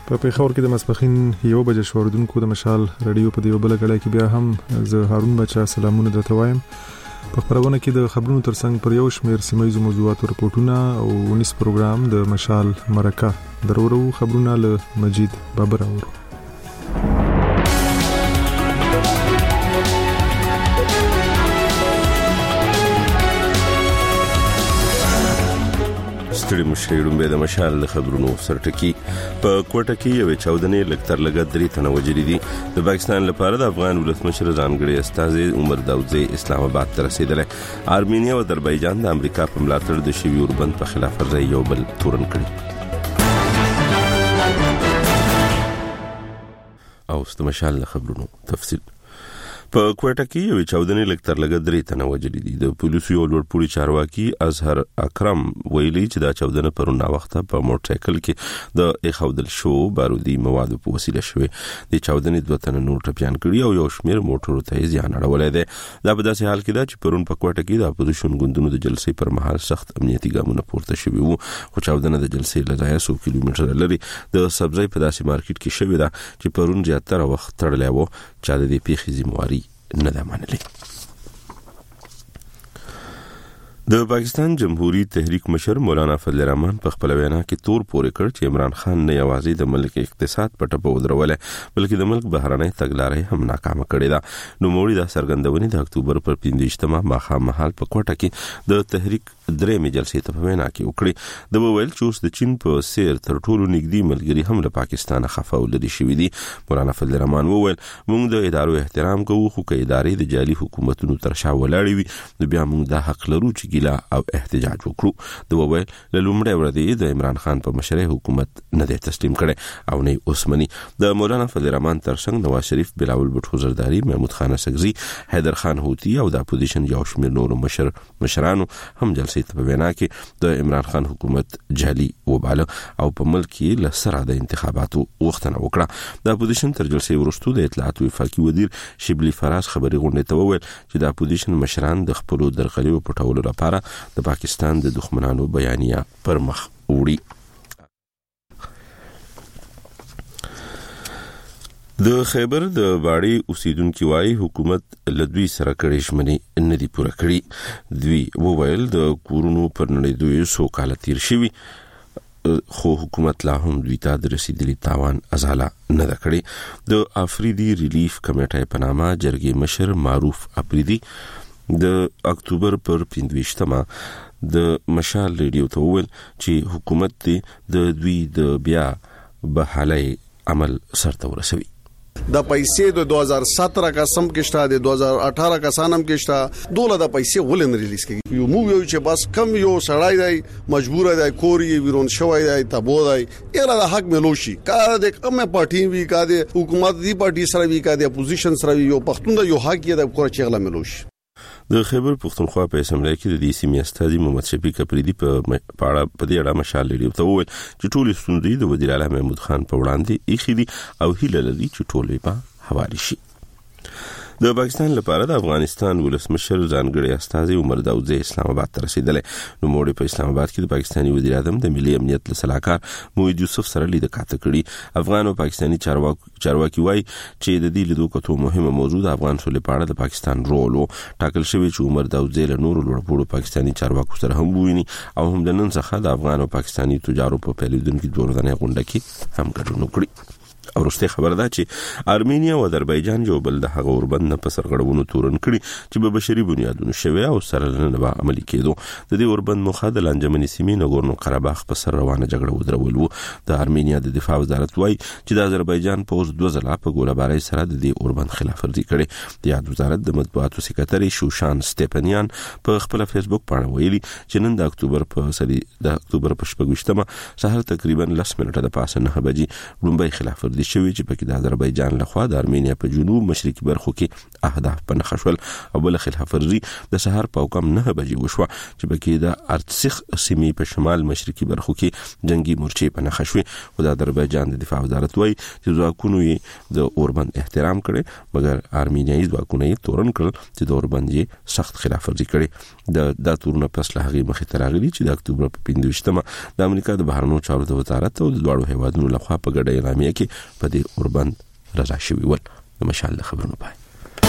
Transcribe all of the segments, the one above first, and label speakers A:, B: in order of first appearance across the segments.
A: په پیښور کې د ماسپښین 1 بجې شوردونکو د مشال رادیو په دیو بل غړای کې بیا هم زه هارون بچا سلامونه درته وایم. په خبرونه کې د خبرونو ترڅنګ پر یو شمېر سیمایي موضوعاتو رپورټونه او ونیس پروګرام د مشال مرکه درورو خبرونه له مجید بابر اورو.
B: ستړي مشهیرون به د مشال خبرونو سرټکی په کوټه کې یو 14 لکتر لګ 3 تنه وجری دي. د پاکستان لپاره د افغان ولسمشر ځانګړي استاد عمر داودزی اسلام آباد ته رسیدل. ارمینیا او آذربایجان د امریکا په ملاتړ د شوی اوربند په خلاف ورزي یو بل تورن کړی. او ست مشال خبرونو تفصیل په کوټه کې یو 14 لکتر لګ 3 تنه وجری دي. د پولیسو یو لوړپوړي چارواکي اظهر اکرم ویلي چې دا 14 پرونه وخت په موټر سایکل کې د اخودل شو بارودي مواد په وسیله شوی. د 14 دوه تنه نور ټپيان کړي او یو شمیر موټرو ته ځان اړولې ده. دا په داسې حال کې ده چې پرون په کوټه کې د اپوزیشن ګوندونو د جلسې پر مهال سخت امنیتي ګامونه پورته شوي وو. خو 14 د جلسې لږه 100 کیلومتر لري د سبزی په داسې مارکیټ کې شوی ده چې پرون زیاتره وخت تړلې وو چې د دې پیښې ذمہواري نه ده منلې. د پاکستان جمهوریت تحریک مشر مولانا فضل الرحمن په خپل وینا کې تور پورې کړ چې عمران خان نه یوازې د ملک اقتصاد په ټپه ودرولې بلکې د ملک بهرنۍ تګلارې هم ناکامه کړې ده. نو موړي د سرګندونې د اکتوبر پر 15 مخامخ په کوټه کې د تحریک درېمې جلسې ته په وینا کې وکړي. د وویل چې اوس د چین په سیر تر ټولو نږدې ملګری هم له پاکستان خفه ولري شوی دي. مولانا فضل الرحمن وویل موږ د ادارو احترام کوو خو که ادارې د جعلي حکومتونو تر شا ولاړې وي نو بیا موږ د حق لرو چې ګیله او احتجاج وکړو. د وویل له لومړۍ ورځې د عمران خان په مشرۍ حکومت نه دی تسلیم کړي او نه اوسمني. د مولانا فضل الرحمن ترڅنګ نواز شریف، بلاول بټو زرداری، محمود خان اسکزي، حیدر خان هوتی او د اپوزیشن یو شمېر نور مشرانو هم جلسې په وینا کې د عمران خان حکومت جعلي وباله او په ملک کې لسره د انتخاباتو وختنه وکړه. د اپوزیشن تر جلسې وروسته د اطلاعات وفاقي وزیر شبلی فراز خبري غونډه ته وویل چې د اپوزیشن مشران د خپل درغلیو پټولو لپاره د پاکستان د دښمنانو بیانیه پر مخ وړي. د خیبر د باړي اوسیدونکو وايي حکومت لدوی سره کړي شمنې نه دی پوره کړی. دوی وویل د کورونو پر نړیدوي سو کال تیر شوی خو حکومت لا هم دوی ته د رسیدلي تاوان ازاله نه ده کړی. د افریدي ریلیف کمیټې په نامه جرګې مشر معروف افریدي د اکتوبر پر 15 د مشال ریډیو ته وویل چې حکومت د دوی د بیا بحالي عمل سرته ورسوي.
C: د پیسې د 2017 کا سم کې شته د 2018 کا سانم کې شته دوله د پیسې ولن ریلیز کیږي. یو مو یو چې بس کم یو سړای دی مجبور دی کوري ویرون شوی دی تبو دی یره د حق ملوشي کار د کومه پارټي وی کا د حکومت دی پارټي سره وی کا د اپوزیشن سره یو پښتون د یو حق یې د کور چغله ملوشي.
B: د خیبر پښتونخوا په اسمبلی کې د دې سیمې استاد محمد شفیق اپریدي په اړه مشال لري ته وویل چې ټول ستوندې د وزیر اعلی محمود خان په وړاندې ایخي دي او هیله لري چې ټول به حواله شي. د پاکستان لپاره د افغانستان ولسمشر ځانګړي استاد عمر داودزی اسلام آباد ته رسیدل. نو موړي په اسلام آباد کې د پاکستاني وزیر اعظم د ملي امنیت صلاحکار موحد یوسف سره لیدکاته کړي. افغان او پاکستاني چارواکي وایي چې د دې لیدو کتو مهمه موضوع د افغان سولې په اړه د پاکستان رول او ټاکل شوی چې عمر داودزی له نورو لوړپوړو پاکستاني چارواکو سره هم وویني او هم د نن څخه د افغان او پاکستاني تجارو په پیلودونکو دورځنې غونډه کې هم ګډون وکړي. او رسته خبر ده چې ارمینیا او آذربایجان یو بل د هغه اوربند نه په سرغړونو تورن کړي چې په بشري بنیادونو شوی او سره نه به عملي کېدو. د دې اوربند مخه د لانجمني سیمې نګورنو قرهباغ په سر روانه جګړه ودرول وو. د ارمینیا د دفاع وزارت وایي چې د آذربایجان پوز 2 ځله په ګوله‌بارۍ سره د دې اوربند خلاف ورزي کړي. د یاد وزارت د مطبوعاتو سکرټري شوشان سټيپنیان په خپل فیسبوک باندې ویلي چې نن د اکتوبر په 28 سهار تقریبا 10 منټه د پاسه 9 بجې لومبۍ خلاف ورزي راوړل شوی چې پکې د آذربایجان لخوا د ارمینیا په جنوب مشرقي برخو کې اهداف په نښه شول او بل خلاف ورزي د سهار په کم 9 بجې وشوه چې پکې د ارتسخ سیمې په شمال مشرقي برخو کې جنگي مورچې په نښه شوې او د آذربایجان د دفاع وزارت وايي چې ځواکونو یې د اوربند احترام کړي مګر ارمینیایي ځواکونه یې تورن کړل چې د اوربند یې سخت خلاف ورزي کړي د تورن پس له هغه مخې تراغلي چې د اکتوبر په 15مه د امریکا د بهرنیو چارو د وزارت او د دوړو هیوادونو لخوا په ګډه اعلامیه کې په دې اوربند رضا شوی ول. د مشال خبرونه پای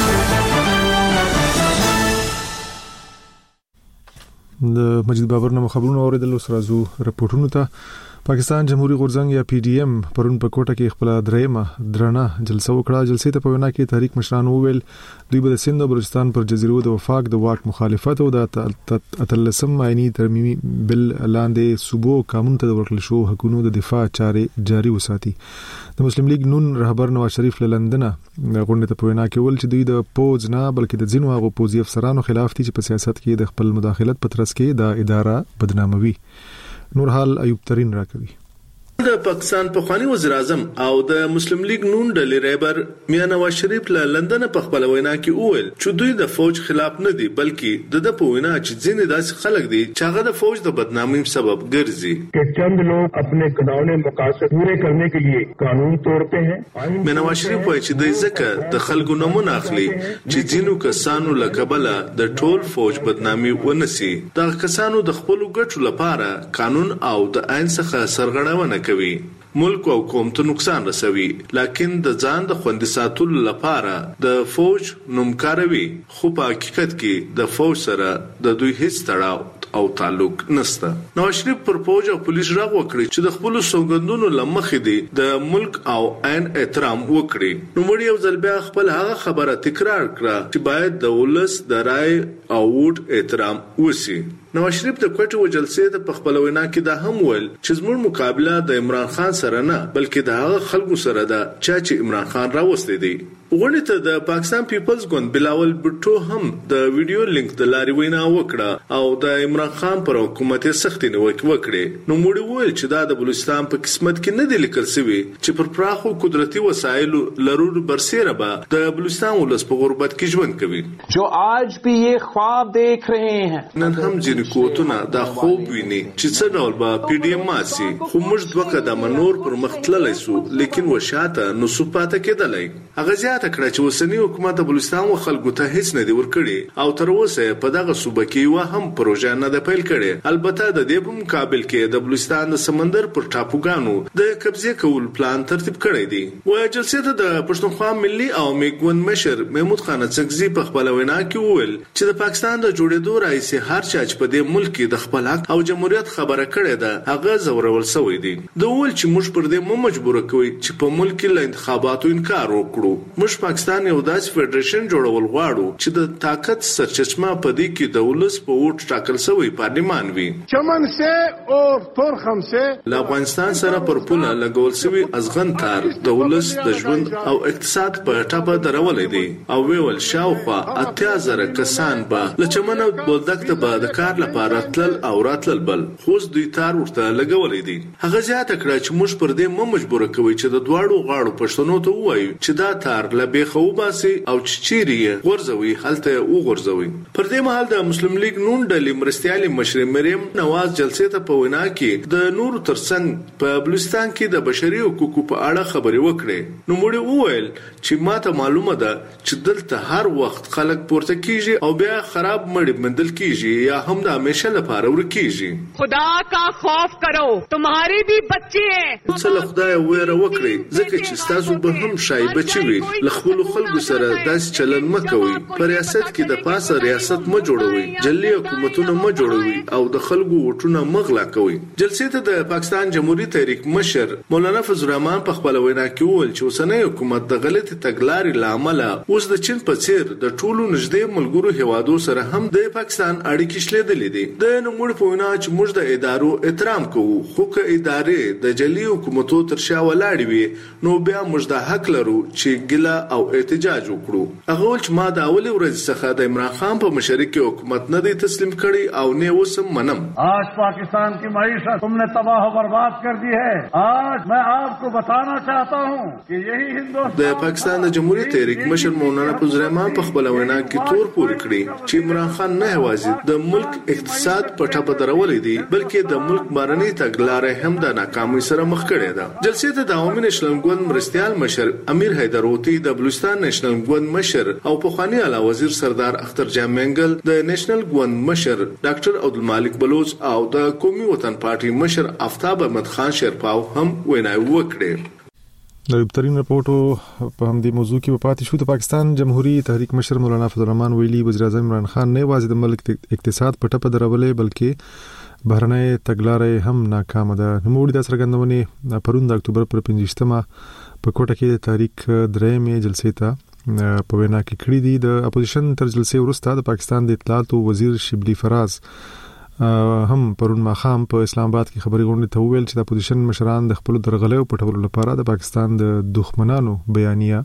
A: د مجید بابر نوم خبرونه اوریدل سره زو رپورټونو ته. پاکستان جمهوریت غورځنګ یا پی ډی ایم پرون په کوټه کې خپل درېمه درنه جلسه وکړه. جلسې ته په وینا کې تحریک مشران وویل دوی به د سند او بلوچستان پر جزیرو د وفاق د واک مخالفت او د اتلسم آئینی ترمیمي بل لاندې صوبو قانون ته ورکړل شو حقوقو د دفاع چارې جاري وساتي. د مسلم لیگ نون رهبر نواز شریف له لندن غونډه ته په وینا کې ول چې دوی د پوز نه بلکې د ځینو هغو پوزي افسرانو خلاف دي چې په سیاست کې د خپل مداخلت په ترڅ کې د اداره بدناموي. نور حال ایوب ترين راکوي.
D: د پاکستان پخوانی وزیر اعظم او د مسلم لیگ نون ډلې رهبر میاں نواز شریف له لندن په خپل وینا کې وویل چې دوی د فوج خلاف نه دي بلکې د په وینا چې ځینې داسې خلک دي چې هغه د فوج د بدنامۍ سبب ګرځي
E: कि चंद लोग अपने घिनौने मकासद पूरे करने के लिए कानून तोड़ते हैं.
D: میاں نواز شریف وایي چې د ځکه د خلکو نمونه اخلي چې ځینو کسانو له کبله د ټول فوج بدنامي ونسي. دا کسانو د خپل ګټو لپاره قانون او د عین څخه سرغړونه کوي، ملک او قوم ته نقصان رسوي، لکن د ځان د خوندي ساتلو لپاره د فوج نوم کاروي، خو په حقیقت کې د فوج سره د دوی هیڅ تړاو او تعلق نشته. نواز شریف پر فوج او پولیس راغ وکړي چې د خپل سوګندونو لمخې دي د ملک او عین احترام وکړي. نو مړ یو ځل بیا خپل هغه خبره تکرار کړه چې باید د ولس د رائے او ووټ احترام وشي. نواز شریف د کوټې و جلسې ته په خپل وینا کې دا هم ویل چې زموږ مقابله د عمران خان سره نه بلکې د هغه خلکو سره ده چې عمران خان راوستي دي. غونډې ته د پاکستان پیپلز ګوند بلاول بټو هم د ویډیو لینک د لارې وینا وکړه او د عمران خان پر حکومت سختي نیوکه وکړه. نو موږ ویل چې دا د بلوچستان په قسمت کې نه دی لیکل شوی چې پر پراخو قدرتي وسایلو لرور برسېره به د بلوچستان ولس په غربت کې ژوند کوي.
F: جو آج بھی یہ خواب دیکھ رہے ہیں
D: نن هم ځینې قوتونه دا خوب ویني چې څه ډول به پی ډی ایم ماسي، خو موږ دوه قدمه نور پر مخ تللی سو لیکن وشاته نو سو پاته کېدلی. هغه کړه چې اوسنی حکومت د بلوچستان و خلکو ته هیڅ نه دی ورکړي او تر اوسه په دغه صوبه کې و هم پروژه نه ده پیل کړي. البته د دې په مقابل کې د بلوچستان د سمندر پر ټاپوګانو د قبضه کول پلان ترتیب کړی دی. و جلسې ته د پښتونخوا ملي او میګون مشر محمود خان څکزي په خپل وینا کې وویل چې د پاکستان د جوړېدو رئیس هر چا چې په دې ملک کې د خپل حق او جمهوریت خبره کړې ده هغه زورول شوی دی. د ول چې موږ پر دې مجبور کوي چې په ملک کې له انتخاباتو انکار وکړو. موږ پاکستان یو داسې فدریشن جوړول غواړو چې د طاقت سرچشمه په دې کې د ولس په ووټ ټاکل شوی پارلیمان وي.
E: چمن سے اور تورخم سے
D: له افغانستان سره پر پوله لګول شوی ازغن تار د ولس د ژوند او اقتصاد په ټاپه درولې دي او ویل شاوخوا 80,000 کسان به له چمن او بولدک ته به د کار لپاره تلل او راتلل بل خو دوی تار ورته لګولې دي. هغه زیاته کړه چې موږ پر دې مجبور کوي چې د دواړو غاړو پښتنو ته وایو چې دا تار لبه خو باسي او چيري غورځوي هلته او غورځوي. پر دې مهال د مسلم لیگ نون ډلې مرستيالي مشر مریم نواز جلسې ته په وینا کې د نور ترڅنګ په بلوچستان کې د بشري حقوقو په اړه خبرې وکړې. نو موږ وویل چې ماته معلومه ده چې دلته هر وخت خلک پورته کیږي او بیا خراب مړ مندل کیږي یا هم د همیشه لپاره ورکیږي.
G: خدا کا خوف کرو تمہاری بھی بچی ہیں.
D: څه خدای ویره وکړي ځکه چې تاسو به هم شای بچي وي. خپل خلکو سره داسې چلن مکوئ. په ریاست کې د پاسه ریاست ما جوړوي، جلي حکومتونه ما جوړوي او د خلکو وټونه مغلا کوي. جلسې ته د پاکستان جمهوریت تحریک مشر مولانا فضل الرحمن په خپل وینا کې وویل چې اوسنۍ حکومت د غلطي تګلارې لامل اوس د چین په څیر د ټولو نږدې ملګرو هیوادو سره هم د پاکستان اړیکې شلیدلې ویلي دي د نوموړي په وینا چې موږ د ادارو احترام کوو خو که ادارې د جلی حکومتو تر شا ولاړې وي نو بیا موږ د حق لرو چې ګیله او احتجاج وکړو هغه ول چې ما د اولي ورځ څخه د عمران خان په مشرۍ کې حکومت نه دی تسلیم کړی او نه وسم منم
H: आज पाकिस्तान की मईशत तुमने तबाह बर्बाद कर दी है आज मैं आपको बताना चाहता हूँ कि यही हिंदुस्तान
D: د پاکستان د جمهوریت تحریک مشر مولانا فضل الرحمن په خپل وینا کې تور پورې کړی چې عمران خان نه یوازې د ملک اقتصاد په ټاپه درولې دي بلکې د ملک بارني تګلارې هم د ناکامۍ سره مخ کړې ده جلسې ته د عوامي نېشنل ګوند مرستيال مشر امیر حیدروتی د بلوچستان نېشنل ګوند مشر او پخوانی اعلی وزیر سردار اختر جان منګل د نېشنل ګوند مشر ډاکټر عبدالمالک بلوچ او د قومي وطن پارټي مشر آفتاب احمد خان شیرپاو هم ویناوي وکړې
A: د بدترین رپورټو په همدې موضوع کې پاتې شو د پاکستان جمهوریت تحریک مشر مولانا فضل الرحمن ویلي وزیر اعظم عمران خان نه یوازې د ملک اقتصاد په ټپه درولې بلکې بهرنۍ تګلارې هم ناکامه ده نوموړي د څرګندونې پرون د اکتوبر پر 15مه په کوټه کې د تاریخ درېمې جلسې ته په وینا کې کړې دي د اپوزیشن تر جلسې وروسته د پاکستان د اطلاعات وزیر شبلی فراز هم پرون ماخام په اسلام آباد کې خبري غونډه ته ویل چې د اپوزیشن مشران د خپل درغلې او پټولو لپاره د پاکستان د دښمنانو بیانیه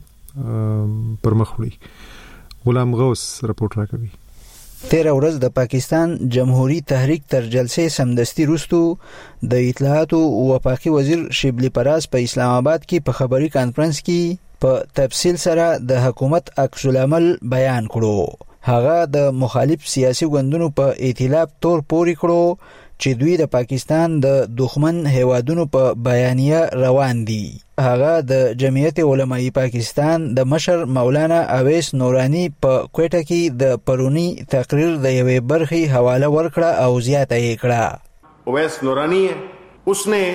A: پر مخ وړي غلام غوث رپورټ راکوي
I: 13 ورځ د پاکستان جمهوریت تحریک تر جلسې سمدستي وروسته د اطلاعات او وفاقي وزیر شبلی فراز په اسلام آباد کې په خبري کانفرنس کې په تفصیل سره د حکومت عکس العمل بیان کړو هغه د مخالف سیاسي ګوندونو په ائتلاف تور پورې کړو چې دوی د پاکستان د دښمن هیوادونو په بیانیه روان دي هغه د جمعیت علماء پاکستان د مشر مولانا اویس نورانی په کوټه کې د پرونی تقریر د یوې برخې حواله ورکړه او زیاته یې کړه
J: اویس نورانی उसने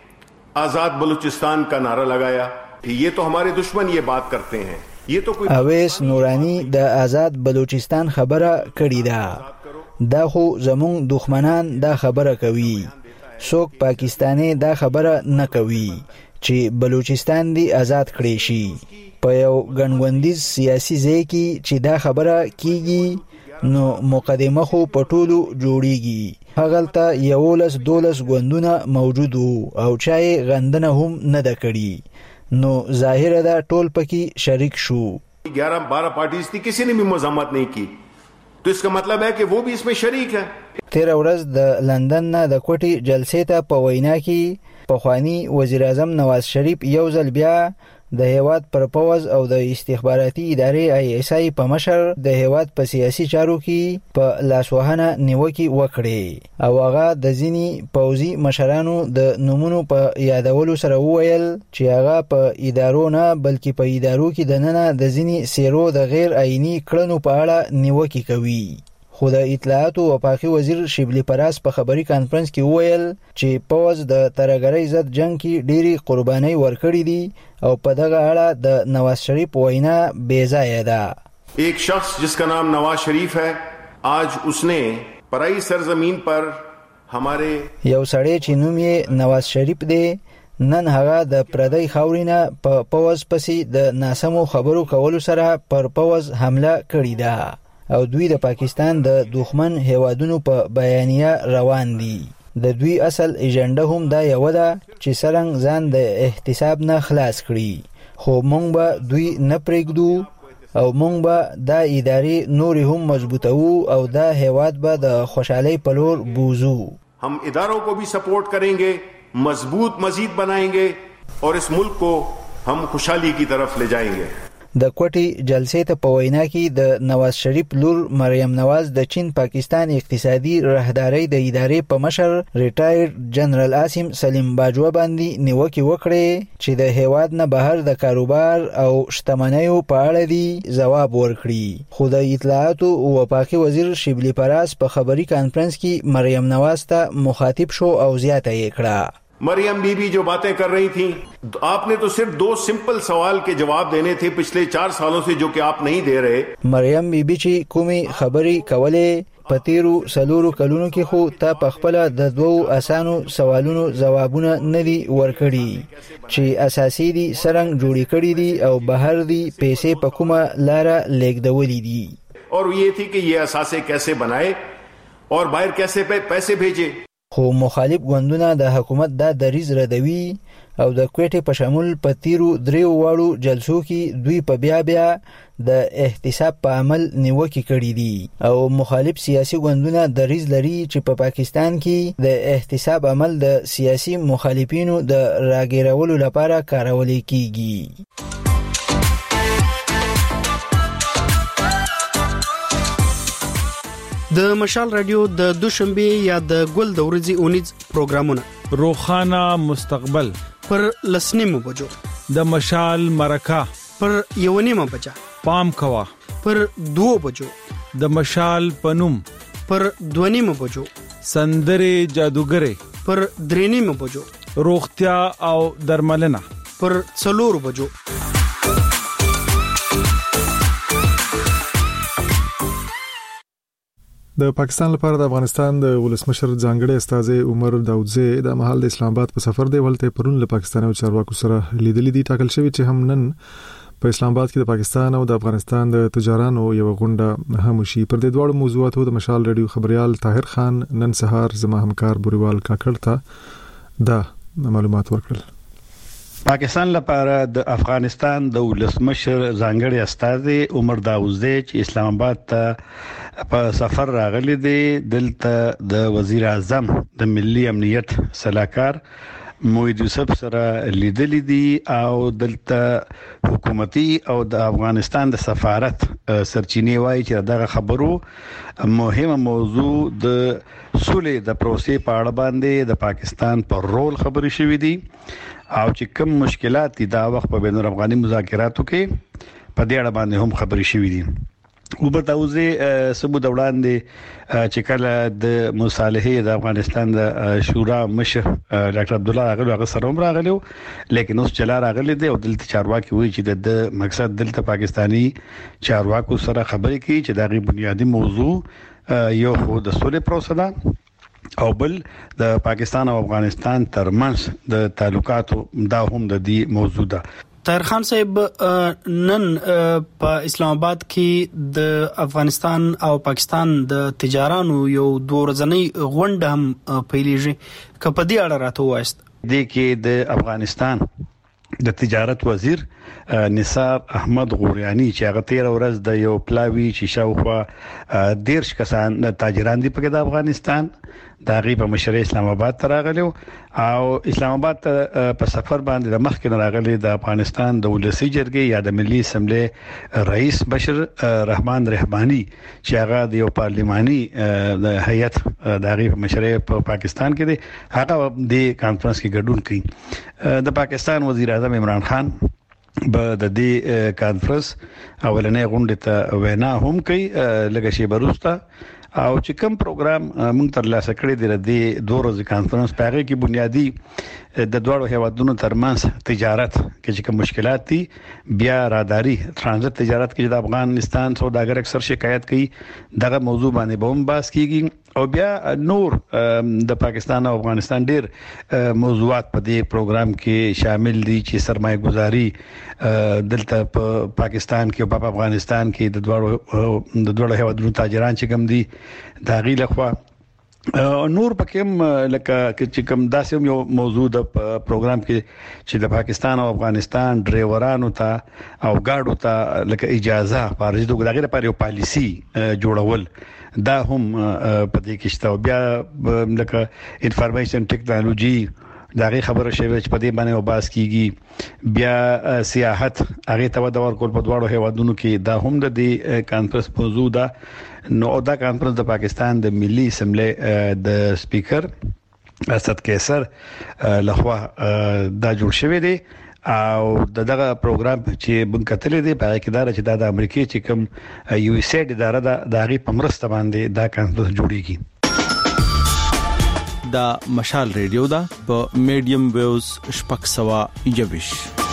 J: आजाद बलूचिस्तान का नारा लगाया ये तो हमारे दुश्मन ये बात करते हैं
I: اویس نورانی د آزاد بلوچستان خبره کړې ده دا خو زمون دښمنان دا خبره کوي څوک پاکستاني دا خبره نه کوي چې بلوچستان دی آزاد کړي شي په یو ګڼوندیز سیاسي ځای کې چې دا خبره کیږي نو مقدمه خو په ټولو جوړیږي هغلته 11-12 ګوندونه موجود او چای غندنه هم نه ده کړي نو ظاهر ده ټول پکې شریک شو
J: 11-12 पार्टीज थी किसी ने भी मजम्मत नहीं की तो इसका मतलब है कि वो भी इसमें शरीक है
I: 13 ورځ د لندن نه د کوټي جلسې ته په وینا کې پخوانی وزیر اعظم نواز شریف یو ځل بیا د هیواد پر پوز او د استخباراتي ادارې ISI په مشر د هیواد په سیاسي چارو کې په لاسوهنه نیوکه وکړي او هغه د ځینی پوزي مشرانو د نمونو په یادولو سره وویل چې هغه په ادارو نه بلکې په ادارو کې د ننه د ځینی سیرو د غیر آئینی کړنو په اړه نیوکه کوي خو د اطلاعات او وفاقي وزیر شبلی فراز په خبري کانفرنس کې وویل چې پوز د ترګرۍ ضد جنگ کې ډېری قرباني ورکړې دي او په دغه اړه د نواز شریف وینا بے ځای ده
J: एक शख्स जिसका नाम नवाज शरीफ है आज उसने पराई सरजमीन पर हमारे
I: یو سړی چې نوم یې نواز شریف دی نن هغه د پردی خاورینه په پوز پسې د ناسمو خبرو کولو سره پر پوز حمله کړې ده او دوی د پاکستان د دښمن هیوادونو په بیانیه روان دي د دوی اصل ایجنډا هم دا یو ده چې څنګه ځان د احتساب نه خلاص کړي خو مونږ به دوی نه پرېږدو او مونږ به دا ادارې نور هم مضبوطو او دا هیواد به د خوشحالۍ په لور بوزو
J: हम इदारों को भी सपोर्ट करेंगे मजबूत मजीद बनाएंगे और इस मुल्क को हम खुशहाली की तरफ ले जाएंगे
I: د کوټي جلسې ته په وینا کې د نواز شریف لور مریم نواز د چین پاکستان اقتصادي راهداري د ادارې په مشر ریټایر جنرال عاصم سلیم باجوه باندې نیوکه وکړي چې د هیواد نه بهر د کاروبار او شتمنیو په اړه دی جواب ورکړي خو د اطلاعات او وفاقي وزیر شبلی فراز په خبري کانفرنس کې مریم نواز ته مخاطب شو او زیاته یې کړه
J: मरियम बीबी जो बातें कर रही थी आपने तो सिर्फ 2 सिंपल सवाल के जवाब देने थे पिछले 4 सालों से जो कि आप नहीं दे रहे
I: مریم بیبي چې کومي خبري کولې پتیرو سلورو کلونو کې خو تا پخپل د 2 اسانو سوالونو جوابونه ندي ورکړي چې اساسي دي سرنګ جوړی کړی دي او بهر دي پیسې په کومه لار لیکدولې دي
J: और ये थी कि ये اساسه कैसे बनाए और बाहर कैसे पैसे भेजे.
I: خو مخالف ګوندونه د حکومت دا دریځ ردوي او د کوټې په شمول په تیرو 3 واړو جلسو کې دوی په بیا د احتساب په عمل نیوکې کړې دي او مخالف سیاسي ګوندونه دریځ لري چې په پاکستان کې د احتساب عمل د سیاسي مخالفینو د راګیرولو لپاره کارول کیږي.
K: د مشال رادیو د دوشنبه یا د ګل د ورځې اونیز پروګرامونه
L: روخانه مستقبل
K: پر لسنیمو بجو
L: د مشال مرکه
K: پر یونیمه بجا
L: پام کوا
K: پر 2 بجو
L: د مشال پنوم
K: پر 2 بجو
L: سندره جادوګره
K: پر 3 بجو
L: روغتیا او درملنه
K: پر 4 بجو.
A: د پاکستان لپاره د افغانستان د ولسمشر ځانګړي استاذ عمر داودزی د مهال د اسلام آباد په سفر دی ولته پرون له پاکستان او چارواکو سره لیدلې دي. ټاکل شوی چې هم نن په اسلام آباد کې د پاکستان او د افغانستان د تجارانو یو غونډه هم شي. پر دې دوه موضوعاتو د مشال رادیو خبريال طاهر خان نن سهار زما همکار بوريوال کاکړ ته دا معلومات ورکړل.
M: پاکستان لپاره د افغانستان د ولسمشر ځانګړي استاذ عمر داودزی چې اسلام آباد ته په سفر راغلی دی دلته د وزیر اعظم د ملي امنیت صلاحکار موحد یوسف سره لیدلې دي او دلته حکومتي او د افغانستان د سفارت سرچینې وایي چې دغه خبرو مهمه موضوع د سولې د پروسې په اړه باندې د پاکستان پر رول خبرې شوې دي او چې کوم مشکلات دي دا وخت په بین الافغاني مذاکراتو کې په دې اړه باندې هم خبرې شوې دي. عمر داودزی سبو دوران دي چې کله د مصالحې د افغانستان د شورا مشر ډاکټر عبد الله راغلی هغه سره هم راغلی لیکن اوس چلا راغلی دی او دلته چارواکي وایي چې د مقصد دلته پاکستانی چارواکو سره خبرې کوي چې دا غي بنیادی موضوع یو خو د سولې پروسه ده او بل د پاکستان او افغانستان ترمنځ د تعلقاتو دا هم د دې موضوع ده.
K: طاهر خان صاحب نن په اسلام آباد کې د افغانستان او پاکستان د تجارانو یو دورځنی غونډه هم پیلېږي کپه دې اړه راته وایست.
M: د کې د افغانستان د تجارت وزیر نثار احمد غوریانی چې هغه 13 ورځ د یو پلاوی چې شاوخوا 10 کسان تاجران دي په افغانستان دا غي په مشر اسلام آباد ته راغلي او اسلام آباد ته په سفر باندې د مخکې راغلي د افغانستان د ولسی جرګې یا د ملي اسمبلی رئیس بشر رحمان رحمانی چې هغه د یو پارلماني د هیئت د غي په مشر په پاکستان کې دی هغه د کانفرنس کې ګډون کوي. د پاکستان وزیر اعظم عمران خان به د دې کانفرنس اولنې غونډه ته وینا هم کوي لږ شی بروسته او چې کوم پروګرام موږ تر لاسه کړی دی د دوه ورځې کانفرنس په هغه کې بنیادی د دوه هیوادونو ترمنځ تجارت کې کوم مشکلات دي بیا راداري ترانزیت تجارت کې د افغانستان سوداګر اکثر شکایت کوي دغه موضوع باندې به هم بحث کیږي او بیا نور د پاکستان او افغانستان ډیر موضوعات په دې پروګرام کې شامل دي چې سرمایه گذاري دلته په پاکستان کې او په افغانستان کې د دوه هیوادونو تاجران چې کوم دي دا غي لخوا نور پکې لکه چې کوم داسې یو موضوع د پروګرام کې چې د پاکستان او افغانستان ډرایورانو ته او گاډو ته لکه اجازه خارجي دغه لپاره یو پالیسی جوړول دا هم په دې کې شته بیا لکه انفارمیشن ټیکنالوژي دا غي خبره شوی چې په دې باندې وباس کیږي بیا سیاحت هغه ته د ورکول په دواړو هیوادونو کې دا هم د دې کانفرنس موضوع ده. نو دا کانفرنس د پاکستان د ملي اسمبلی د سپیکر اسد کیسر لخوا دا جوړ شوی دی او دغه پروګرام چې بنکتل دي په کې دا چې د امریکای چې کوم یو اس ایډ اداره د غي په مرسته باندې دا کانفرنس جوړیږي.
L: دا مشال ریډیو دا په میډیم ویوز شپږ سوا یوش.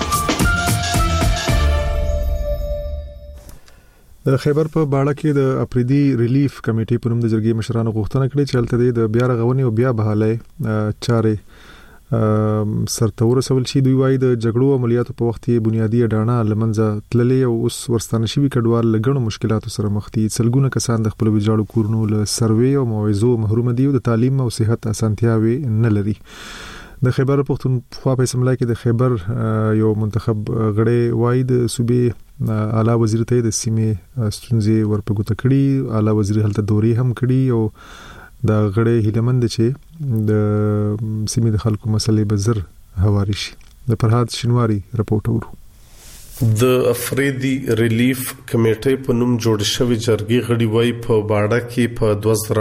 A: د خیبر په باړه کې د اپریدي ریلیف کمیټې په نوم د جرګې مشرانو غوښتنه کړې چې هلته د بیا رغونې او بیا بحالۍ چارې سرتور سوال شي دوی وای د جګړو عملیاتو په وخت کې بنیادی اډانه لمنځه تللې او اوس ورستانه شوی کډوال لګڼو مشکلاتو سره مخ دي. سلګونه کسان د خپل ویجاړو کورونو له سروي او موعظو محروم دي او د تعلیم او صحت اسانتیاوي نه لري. د خیبر پختونخوا په سملای کې د خیبر یو منتخب غړی وای د صوبې اعلی وزیر ته د سیمې ستونزې ورپګوت کړي. اعلی وزیر هلته دوري هم کړي او دا غړی هیلمند چې د سیمې د خلکو مسلې به زر هواري شي. د فرهاد شینواری رپورټ ورو.
N: د افریدي ریلیف کمیټې په نوم جوړ شوی جرګي غړي وای په باډه کې په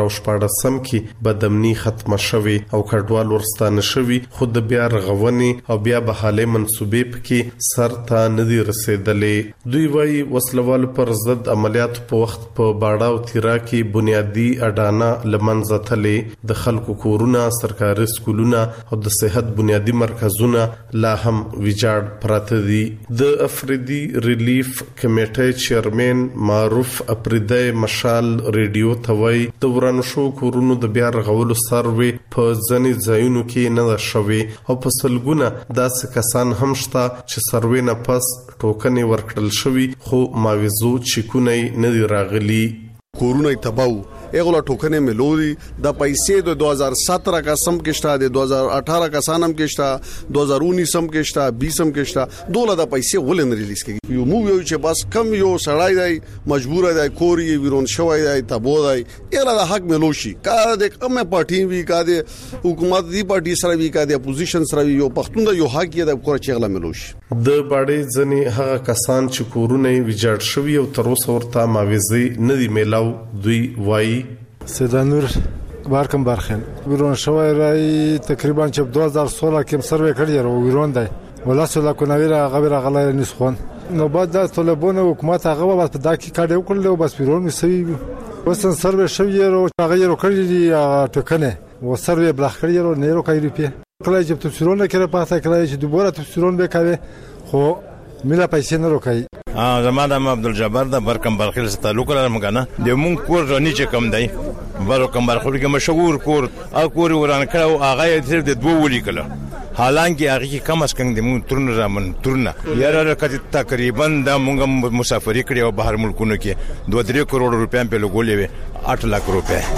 N: 2014 کې بدامني ختمه شوی او کډوال ورستانه شوی. خود بیا رغونې او بیا بحاله منسوبې پکې سر ته ندي رسیدلې. دوی وای وسلوال پر ضد عملیات په وخت په باډه او تیرا کې بنیادی اډانه لمنځه تلې. د خلکو کورونه، سرکاري سکولونه او د صحت بنیادی مرکزونه لا هم ویجاړ پراته دي. د افریدي ریلیف کمیټې چیرمن معروف افریدی مشال ریډیو توي د ورانو شو کورونو د بیا رغولو سروي په ځنې ځایونو کې نه شوي او په سلګونه داسې کسان هم شته چې سروي نه پس ټوکنې ورکړل شوي خو معاوضو چیکونه نه راغلي.
C: کورونه تباو اغلا ټوکنه ملوري د پیسې د 2017 کا سم کې شته، د 2018 کا سانم کې شته، 2019 سم کې شته، 20 سم کې شته. دوله د پیسې ولن ریلیز کیږي. یو مو یو چې بس کم یو سړای دی مجبور دی کوري ویرون شوی دی تبو دی اغلا د حق ملوشي کا د کومه پارټي وی کا د حکومت دی پارټي سره وی کا د اپوزیشن سره یو پښتون د یو حق یې د کور چې اغلا ملوشي.
N: د باډې ځنې هغه کسان چې کورونه ویجاړ شوی او تر اوسه ورته معاوضه نه دی میلاو. دوی وای
O: سیدانور بارکم برخن ویرون شوی رای تقریبا چې 2016 کې سروې کړی او ویرون دی ولا سلا کو نویرا غبر غلای نسخون نو بعد د طالبانو حکومت هغه بس په داکی کډه وکړل او بس ویرون مسوي وسن سروې شوی او هغه یې کړی دی ټکنه و سروې بلخ کړی او نه رو کوي په کله چې تفسیرونه کړه پاتہ کله چې دوباره تفسیرونه وکړي خو مله پیسې نه روکای.
P: زمانه م عبدالجبار د برکم برخیل سره تعلق لرم کنه د مونږ کور رانی چې کم دی برکم برخیل کې مشهور کور او کور وران کړو هغه یې د دوه ولي کله حالانکه هغه کې کم اس کم د مونږ ترن رامن ترنه یاره کته تقریبا د مونږ مسافری کړی او بهر ملکونو کې 2-3 کروڑ روپیا په لګولې وي 8 لک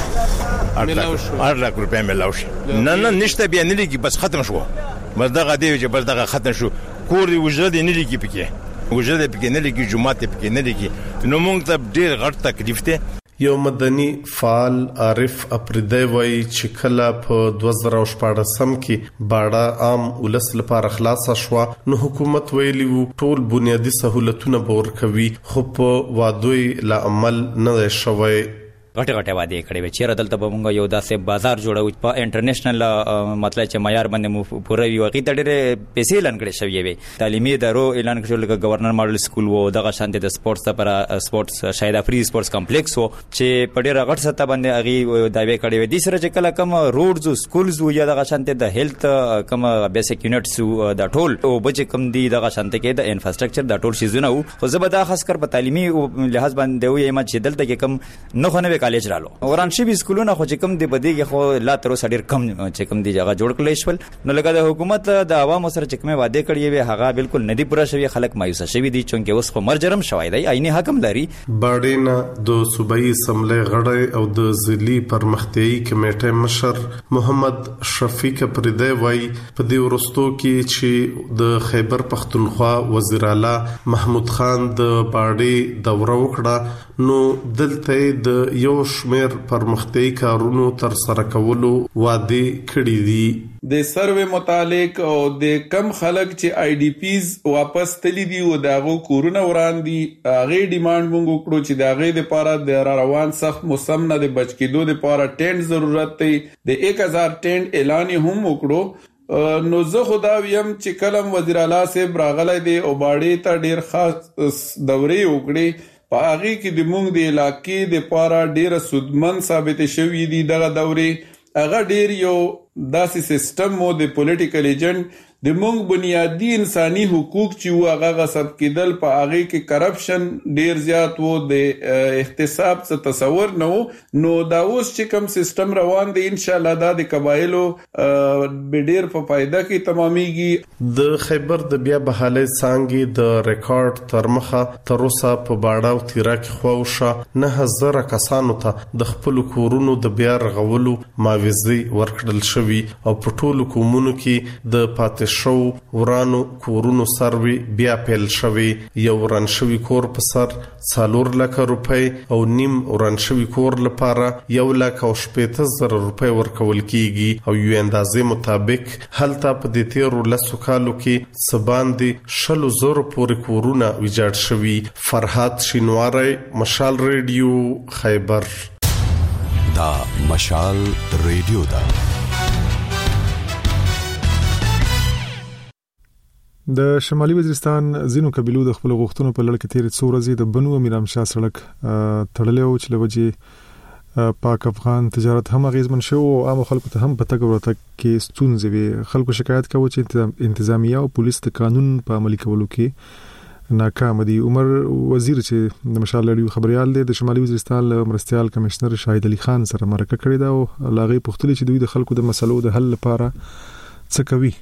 P: روپیا 8 لک روپیا ملاوش نه نشته بیا نه لګي بس ختم شو بس دغه دی چې بس دغه ختم شو کور وجود نه لګي پکې وجود پکې نه لګي جمعه پکې نه لګي نو موږ ته ډیر غټ تکلیف ته.
N: یو مدني فعال عارف افریدی وای چې کله په 2014 کې باډه عام ولس لپاره خلاص شو نو حکومت ویلی وو ټول بنیادی سہولتونه به ورکوي خو په وادوی لا عمل نه شوی.
Q: غټه وعده کړې و چې ردلته به موږ یو داسې بازار جوړو په انټرنیشنل مطلب چې معیار باندې پوره وي وقې ته ډېر پیسې اعلان کړي شوی وي. تعلیمي ادارو اعلان کړل لکه گورنر ماډل سکول وو دغه شانته د سپورتس لپاره سپورتس شاید افری سپورتس کمپلیکس وو چې په ډېر غټ سطح باندې هغه داوی کړي وي. د سره چې کله کوم روډز سکولز وو یا دغه شانته د هیلث کوم بیسیک یونټس د ټول او بچ کم دي دغه شانته کې د انفراستراکچر د ټول شیزونه وو خو زبدا خاص کر په تعلیمي لحاظ باندې وي ما چې دلته کې کم نه خونه کالج رالو وران شي سکولونه خو چې کم دی بدیږي خو لا تر اوسه ډیر کم چې کم دی جگہ جوړ کړل شول نو لکه د حکومت د عوامو سره چې کومه وعده کړی وي هغه بالکل ندی پوره شوی خلک مایوس شوی دي چونکه اوس خو مرجرم شوی دی عیني حکم لري.
N: باډینا د صوبایي اسمبلی غړی او د ضلعي پرمختیایي کمیټې مشر محمد شفیق پردی وای په دې ورستو کې چې د خیبر پختونخوا وزیر اعلی محمود خان د باډي دوره وکړه نو دلته د یو شمیر پرمختیایي کارونو تر سره کولو وعده کړې دي.
R: د سروې متعلق او د کم خلک چې آی ډی پیز واپس تللی دي او داغو کورونه وران دي هغه ډیماند مونږ وکړو چې داغه د لپاره د روان سخت موسم نه د بچ کېدو لپاره ټینټ ضرورت دی. د 1000 ټینټ اعلان هم وکړو نو زه خدا ویم چې کلم وزیر اعلی صاحب راغلی دی او باډي ته ډیر خاص دورې وکړي په هغه کې د مونږ د علاقې د پاره ډیره سودمن ثابت شوی دي. دغه دورې هغه ډیر یو داسې سیستم مو د پولیټیکل ایجنټ د مونږ بنیادی انساني حقوق چې هغه غصب کېدل په هغه کې کرپشن ډیر زیات وو د احتساب څخه تصور نه نو دا اوس چې کوم سیستم روان دی ان شاء الله دا د قبایلو ډیر په فائدہ کې تمامېږي.
N: د خیبر د بیا بحالي څنګه د ریکارډ تر مخه تر اوسه په باډا او تیرا کې خواوشه 9000 کسانو ته د خپل کورونو د بیا رغولو معاوضه ورکړل شوی او په ټولو کومونو کې د پاتشو ورانو کورونو سروي بیا پیل شوی. یو وران شوی کور په سر 4 لک روپۍ او نیم وران شوی کور لپاره 1,70,000 روپۍ ورکول کیږي او یو اندازې مطابق هلته په دې تیرو لسو کالو کې سباندي 100,000 پورې کورونه ویجاړ شوی. فرحات شینواری، مشال ریډیو، خیبر.
S: دا مشال ریډیو دا.
A: د شمالي وزیرستان ځینو قبیلو د خپل غوښتنو په لړ کې تیر څو ورځې د بنو میرامشاه سړک تړلې او چې لوجه پاک افغان تجارت هم اغیزمن شو او عام خلکو ته هم په تګ ورته کې ستونزې وي. خلکو شکایت کوي چې انتظامیه او پولیس د قانون په عملي کولو کې ناکام دي. عمر وزیر چې د مشال لړیو خبريال دی د شمالي وزیرستان مرستيال کمشنر شاهد علي خان سره مرکه کړې ده او لاغي پختلي چې دوی د خلکو د مسلو د حل لپاره څه کوي.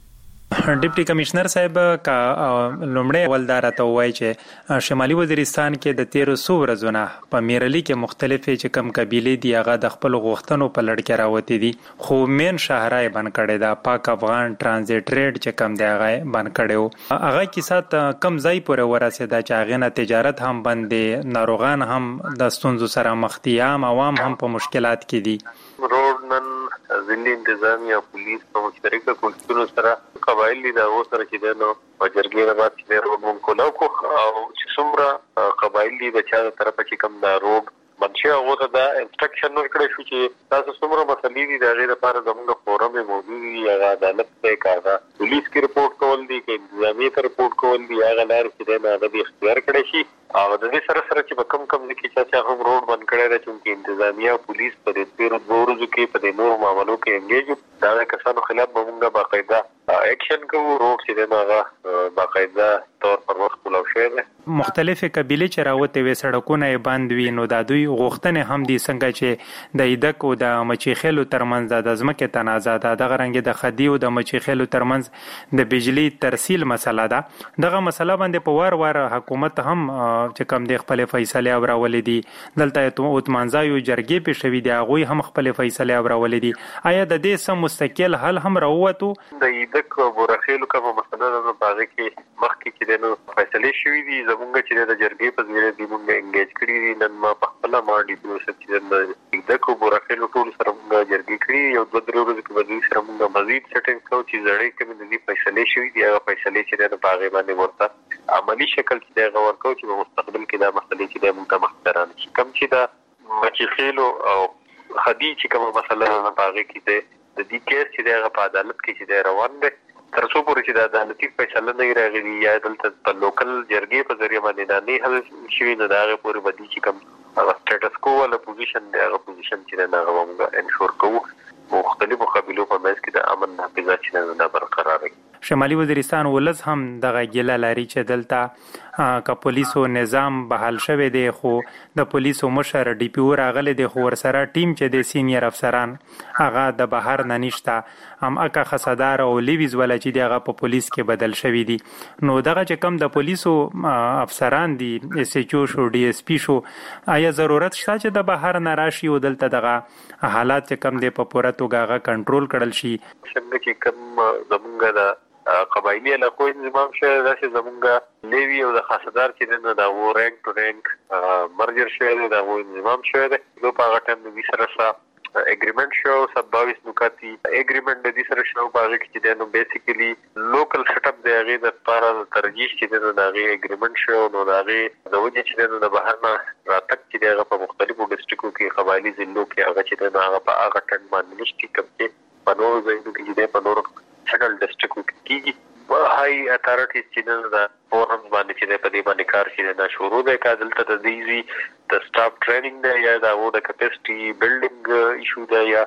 T: ډیپټي کمشنر صاحب کا لومړی ولدار ته وایي چې شمالي وزیرستان کې د 1300 ورځونه په میرلی کې مختلفې چې کم قبيله دي هغه د خپل غوښتنو په لړ کې راوتی دي خو مین شهرای بند کړي دا پاک افغان ترانزیت ریډ چې کم دی هغه بند کړي هغه کې سات کم ځای پورې ورسېدا چې هغه نه تجارت هم بند دي ناروغان هم د ستونزو سره مخ دي عوام هم په مشکلات کې دي.
U: روډمن ځینې انتظامیه پولیس په مشترکه کوششونو سره قبایلی دا وسره چې دنو وجرګې نه مات چې روډ مونږ کو او چې څومره قبایلی د چا طرف چې کم دا روډ منشي هغه دا انسټرکشن ورکړی شو چې تاسو څومره مسلې دي د غیر لپاره زموږ فورم موجود دي هغه عدالت ته کاغه پولیس کې رپورټ کول دي کې انتظامیه ته رپورټ کول دي هغه لار چې دا د اختیار کړی شي او د دې سره چې کم کې چې هم روډ بند کړی دی چې انتظامیه پولیس په دې تیر ورځو کې په دې نور معاملو کې انګیج دا کسانو خلاف موږ باقاعده اکشن کوو. روډ چې دا باقاعده تور پر وخت کولاو شوی.
T: مختلفه قبيله چې راوته وي سړکونه بند وي نو د دوی غوښتنې هم دي څنګه چې د ایدک او د مچیخلو ترمنځ د ځمکې تنازع ده دغه رنګ د خدي او د مچیخلو ترمنځ د بجلی ترسیل مسله ده. دغه مسله باندې په وار حکومت هم چې کم د خپل فیصله اورولې دي دلته اوتمانځایو جرګې په شوی دی هغه هم خپل فیصله اورولې دي. آیا د دې سم مستقل حل هم راووتو
U: د ایدک ورخېلو کومه مسله ده په کې مخکې چې دنو فیصله شوی دي زمونږ چې د جرګې په ځای دی مونږ انګیج کړی دي نن ما په خپل ما ډیپلوماسي چې د کو ورخېلو ټول سره مونږ جرګې کړی یو 2 ورځې کې بدوي سره مونږ مزید سټینګ کوو چې زړې کومې د فیصله شوی دي هغه فیصله چې د باغې باندې ورته عملی شکل کې دا ورکو چې په مستقبل کې دا مسلې چې د مونږ مخکران شي کم چې دا مچخېلو او خدي چې کومه مسله نه باغې کې د دې کیس چې دا په عدالت کې چې روان دی تر څو پورې چې د عدالتي فیصله نه راغلي یا دلته په لوکل جرګې په ذریعہ باندې نه حل شوی نه دا پورې بدی چې کوم سټیټس کو ولا پوزیشن دی هغه پوزیشن چې نه موږ انشور کوو مختلفو قبیلو په منځ کې د امن حافظه چې نه برقرار وي.
T: شمالي وزیرستان ولز هم دغه ګیله لري چې دلته که پولیسو نظام بحال شوه دی خو د پولیسو مشر ډي پی او راغله دی خو ورسره ټیم چې د سینیئر افسران هغه د بهر نه نشته هم اکه خصدار او لیویز ولا چې دغه په پولیس کې بدل شوی دی نو دغه چې کم د پولیسو افسران دي اس ایچ او شو ډي اس پی شو آیا ضرورت شته چې د بهر نه راشي او دلته دغه حالات چې کم دی په پوره توګه هغه کنټرول کړل شي.
U: څنګه چې کم زمونږ د قبایلی علاقو انضمام شوی داسې زمونږ لیوی او د خاصدار چې د هغو رینک ټو رینک مرجر شوی دی د هغو انضمام شوی دی نو په هغه ټایم د دوی سره څه اګریمنټ شو 22 نکاتي اګریمنټ د دې سره شو په هغه کې چې نو بیسیکلی لوکل سیټ اپ دی هغه د لپاره ترجیح چې د هغه اګریمنټ شو نو د هغه د وجه چې د بهر نه راتګ چې هغه په مختلفو ډیسټریکټو کې قبایلی ضلعو کې هغه چې هغه په هغه ټن باندې نشي کوم چې په نورو ځایونو کې چې په نورو فدرال ډیسټریکټ کې هاي اتارټیز چې د فورمز باندې چې په دې باندې کار چې دا شروع دی کادل ته د دیزي د سټاف ټریننګ دی یا د کیپاسټي بلډینګ ایشو دی یا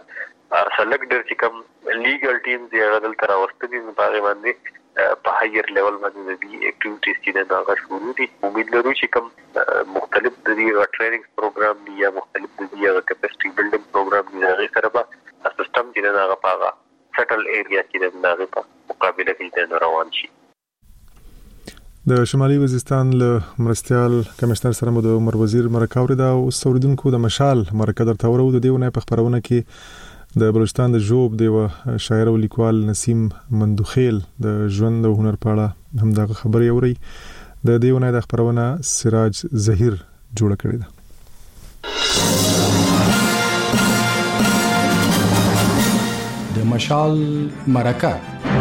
U: سلیکټر چې کوم لیګل ټیم دی هغه دلته راوستلي نو په هغې باندې په هایر لیول باندې د دې اکټیویټیز چې دی هغه شروع دي. امید لرو چې کوم مختلف د دې ټریننګ پروګرام دي یا مختلف د دې کیپاسټي بلډینګ پروګرام دي هغې سره به سیستم چې دی هغه په هغه سټل ایریا کې دی هغې په مقابله کې دی روان شي.
A: د شمالي وزیرستان له مرستيال کمشنر سره مو د عمر وزیر مرکه اوریدا او اوریدونکو د مشال مرکه درته ورو د دیونه په خبرونه کې د بلوچستان د جوب دیو شاعر او لیکوال نسیم مندوخیل د ژوند او هنر په اړه هم دا خبري اوري. د دیونه د خبرونه سراج زهیر جوړ کړی ده.
B: د مشال مرکه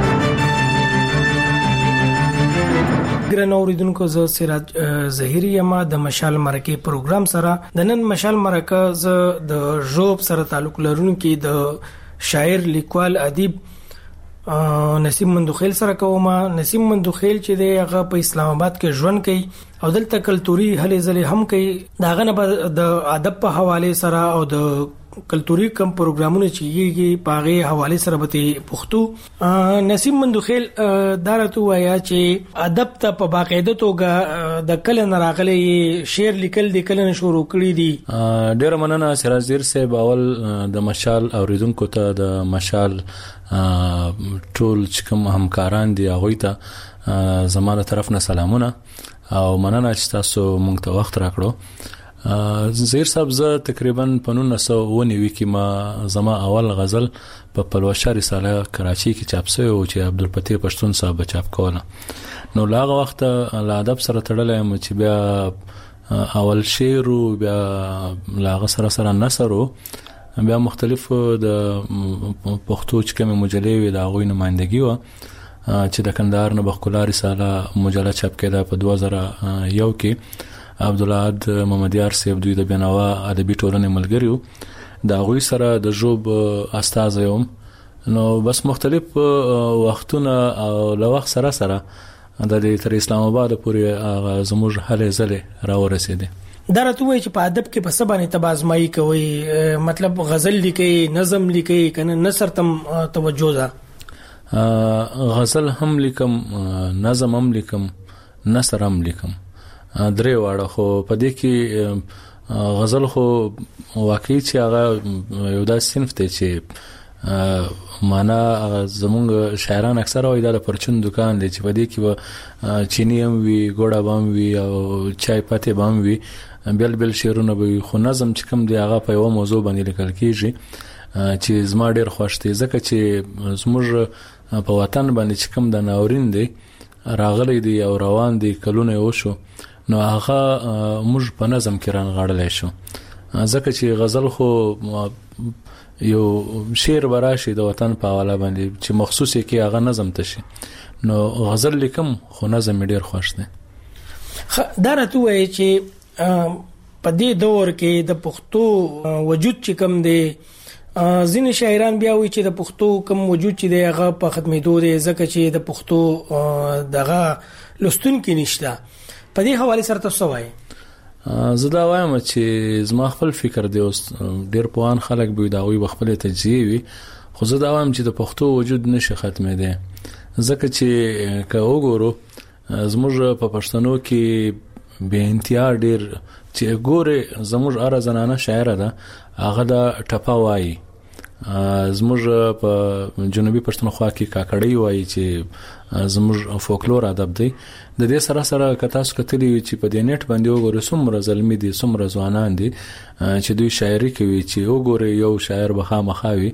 V: ګران اوریدونکو زه سراج زهیر یم د مشال مرکه پروګرام سره. د نن مشال مرکه ز د جوب سره تعلق لرونکي د شاعر لیکوال ادیب نسیم مندوخیل سره کوم. نسیم مندوخیل چې دی هغه په اسلام آباد کې ژوند کوي او دلته کلتوري هلې ځلې هم کوي. داغه نه د ادب په حواله سره او د کلتوري کم پروګرامونه چې په هغه حواله سره به پښتو نسیم مندوخیل دارته وایا چې ادب ته په باقاعده توګه د کله نراغلي شعر لیکل د کله شروع کړی دي.
W: ډیر مننه سراج زیر صاحب. اول د مشال اوریدونکو ته د مشال ټول چې کوم همکاران دي هغه ته زموږ طرف نه سلامونه او مننه چې تاسو مونږ ته وخت راکړو. زیر صاحب زه تقریبا په 1990 کې ما زما اول غزل په پلوشه رساله کراچي کې چاپ شوی او چې عبدالفتاح پښتون صاحب چاپ کوله. نو لاغه وخت له ادب سره تړلې م چې بیا اول شعر او بیا لاغه سره نثر او بیا مختلف د پښتو چې کوم مجلې وي دا غوي نمائندګي و چې د کندهار نه بخکولا رساله مجله چاپ کړه په 2001 کې. عبدالعاد محمدیار صاحب دوی د بنوا ادبي ټولنې ملګریو دا غوي سره د جوب استاد یم. نو بس مختلف وختونه او له وخت سره د تر اسلام آباد پورې زموږ هلې زلې را ورسېده.
V: دا راته وایي چې په ادب کې په سبانه تبازمایي کوي مطلب غزل لیکي نظم لیکي کنه نثر تم توجه ده.
W: غزل هم لیکم نظم هم لیکم نثر هم لیکم درې واړه. خو په دې کې غزل خو واقعي چې هغه یو داسې صنف دی چې معنا زمونږ شاعران اکثره وایي دا د پرچون دکان دی چې په دې کې چینی هم وي ګوړه هم وي او چای پاتې هم وي بل بل شعرونه وي. خو نظم چې کوم دی هغه په یو موضوع باندې لیکل کیږي چې زما ډیر خوښ دی ځکه چې زموږ په وطن باندې چې کوم د ناورین دی راغلی دی او روان دی کلونه وشو نو هغه موږ په نظم کې رانغړلای شو ځکه چې غزل خو یو شعر براشي د وطن په حواله باندې چې مخصوصي کې هغه نظم تشي. نو غزل لیکم خو نظم ډیر خوښ دی.
V: دا راته وایي چې په دې دور کې د پښتو وجود چې کم دی ځینې شاعران بیا وایي چې د پښتو کم وجود چې دی هغه په ختمېدو دی ځکه چې د پښتو دغه لستونکي نشته. په دې حواله سره تاسو وایي.
W: زه دا وایم چې زما خپل فکر دی اوس ډیر پوهان خلک به دا وي خپل تجزیه وي خو زه دا وایم چې د پښتو وجود نشي ختمېدی ځکه چې که وګورو زموږ په پښتنو کې به انتها ډیر چې ګوره زموږ اره زنانه شاعره ده هغه دا ټپه وایي. زموږ په جنوبي پښتونخوا کې کاکړی وایي چې زموږ فولکلور ادب دی. د دې سره سره کتاسو کتلی چې په دې نت باندې وګورئ څومره زلمی دي څومره ځوانان دي چې دوی شاعري کوي چې وګورئ یو شاعر بخا مخاوي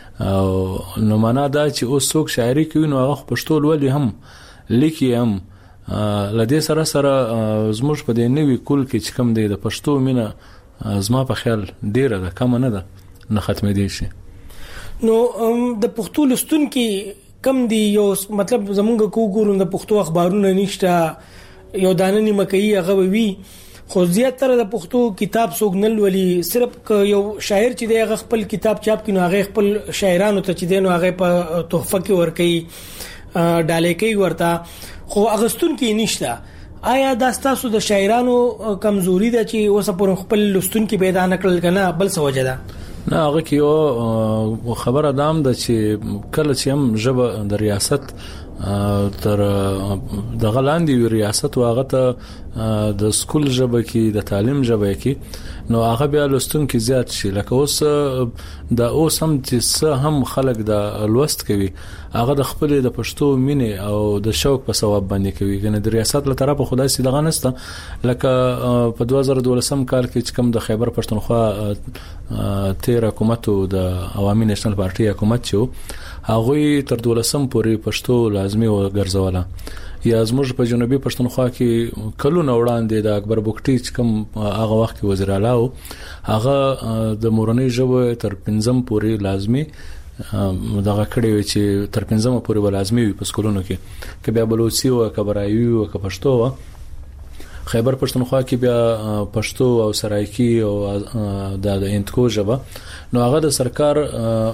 W: او نو معنا دا چې اوس څوک شاعري کوي نو هغه پښتو ولې هم لیکي هم لدې سره سره زموږ په دې نوې کول کې چې کوم دی د پښتو مینه زما په خیال ډیره ده کم نه ده نه ختمې دي شي.
V: نو د پښتو لستونکي کم دی یو مطلب زمونږ کو ګورو د پښتو اخبارونه نشته یو داننی مکئی هغه وی خو زیاتره د پښتو کتاب څوک نه ولي صرف یو شاعر چې دی هغه خپل کتاب چاپ کینو هغه خپل شاعرانو ته چې دی نو هغه په تحفه کې ورکي ډالې کوي ورته خو اغستون کې نشته. آیا دا تاسو د شاعرانو کمزوري ده چې اوس پر خپل لستون کې پیدا نکړل کنه بل څه وجه ده؟
W: نه هغه کې یو خبره دام د چې کله چې هم ژبه د ریاست تر د غلاندې ریاست واغه ته د سکول ژبه کې د تعلیم ژبه کې نو هغه بیا لستون کې زیات شي لکه اوس د اوس هم چې هم خلک د لوست کوي هغه د خپل د پښتو مینه او د شوق په ثواب باندې کوي کنه د ریاست له طرفه خدای سي دغه نسته لکه په 2012 کال کې چې کوم د خیبر پښتونخوا تیر حکومت او د عوامي نېشنل پارټي حکومت چې هغه تر 12 پورې پښتو لازمي وګرځوله یا زموږ په جنوبي پښتونخوا کې کلونه وړاندې د اکبر بوکټي چې کوم هغه وخت کې وزیر اعلی او هغه د مورنۍ ژبه تر 15 پورې لازمي دغه کړي چې تر 15 پورې لازمي وي په سکولونو کې کې بیا بلوچي او کبرایي او پښتو خیبر پښتونخوا کې بیا پښتو او سرایکی او د انتکو ژبه نو هغه د سرکار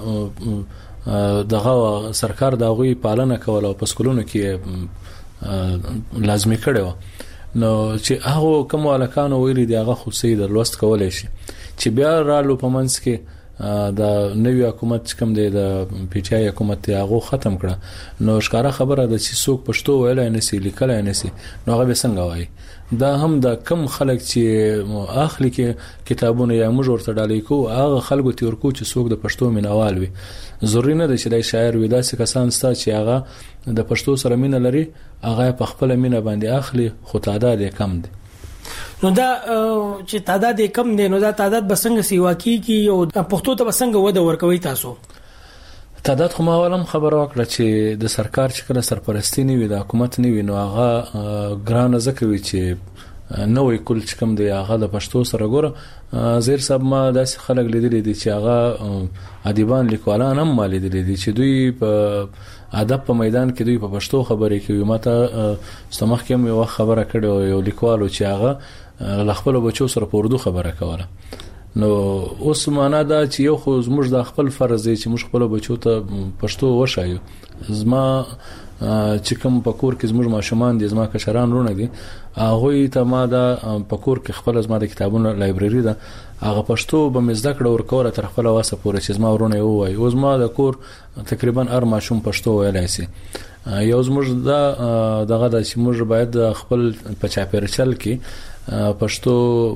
W: دغه سرکار د غوي پالنه کوله او په سکولونو کې لازمي کړو نو چې هغه کوم الکانو ویلي دی هغه خو سي د لوست کولای شي چې بیا رالو په منځ کې د نوی حکومت کوم دی د پی ټی آی حکومت هغه ختم کړه نو ښکارا خبره ده چې څوک پښتو ویلای نه سي لیکلای نه سي نو هغه څنګه وایي دا هم د کم خلک چې اخلي کې کتابونه یا موږ ورته ډالې کو هغه خلکو تیر کو چې څوک د پښتو مینوال وي ضروري نه ده چې د شاعر وي داسې کسان ستا چې هغه د پښتو سره مینه لري هغه په خپل مینه باندې اخلي خو تعداد یې کم دی
V: نو دا چې تعداد یې کم دی نو دا تعداد بسنګ سی واقعي او پښتو ته بسنګ وده ورکوي تاسو
W: تعداد خو ما ولم خبر وکړه چې د سرکار چې کله سرپرستی نیوي د حکومت نیوي نو هغه ګران زکوي چې نوې کول چې کوم دی هغه د پښتو سره ګوره زیر صاحب ما داسې خلک لیدلې دي چې هغه ادیبان لیکوالان هم ما لیدلې دي چې دوی په ادب په میدان کې دوی په پښتو خبرې کوي ماته استمخ کې یو خبره کړو یو لیکوال چې هغه خپل بچو سره په اردو خبره کوله نو اوس معنا دا چې یو خو زموږ د خپل فرض دی چې موږ خپل بچو ته پښتو وشایو زما چې کوم په کور کې زموږ ماشومان دي زما کشران رونه دي هغه ته ما دا په کور کې خپل زما د کتابونو لایبرری ده هغه پښتو به مزده کړه ورکوله تر خپل واسه پورې چې زما ورونه وای او زما د کور تقریبا هر ماشوم پښتو ویلای شي یو زموږ دغه د چې موږ باید خپل په چاپیرچل کې پښتو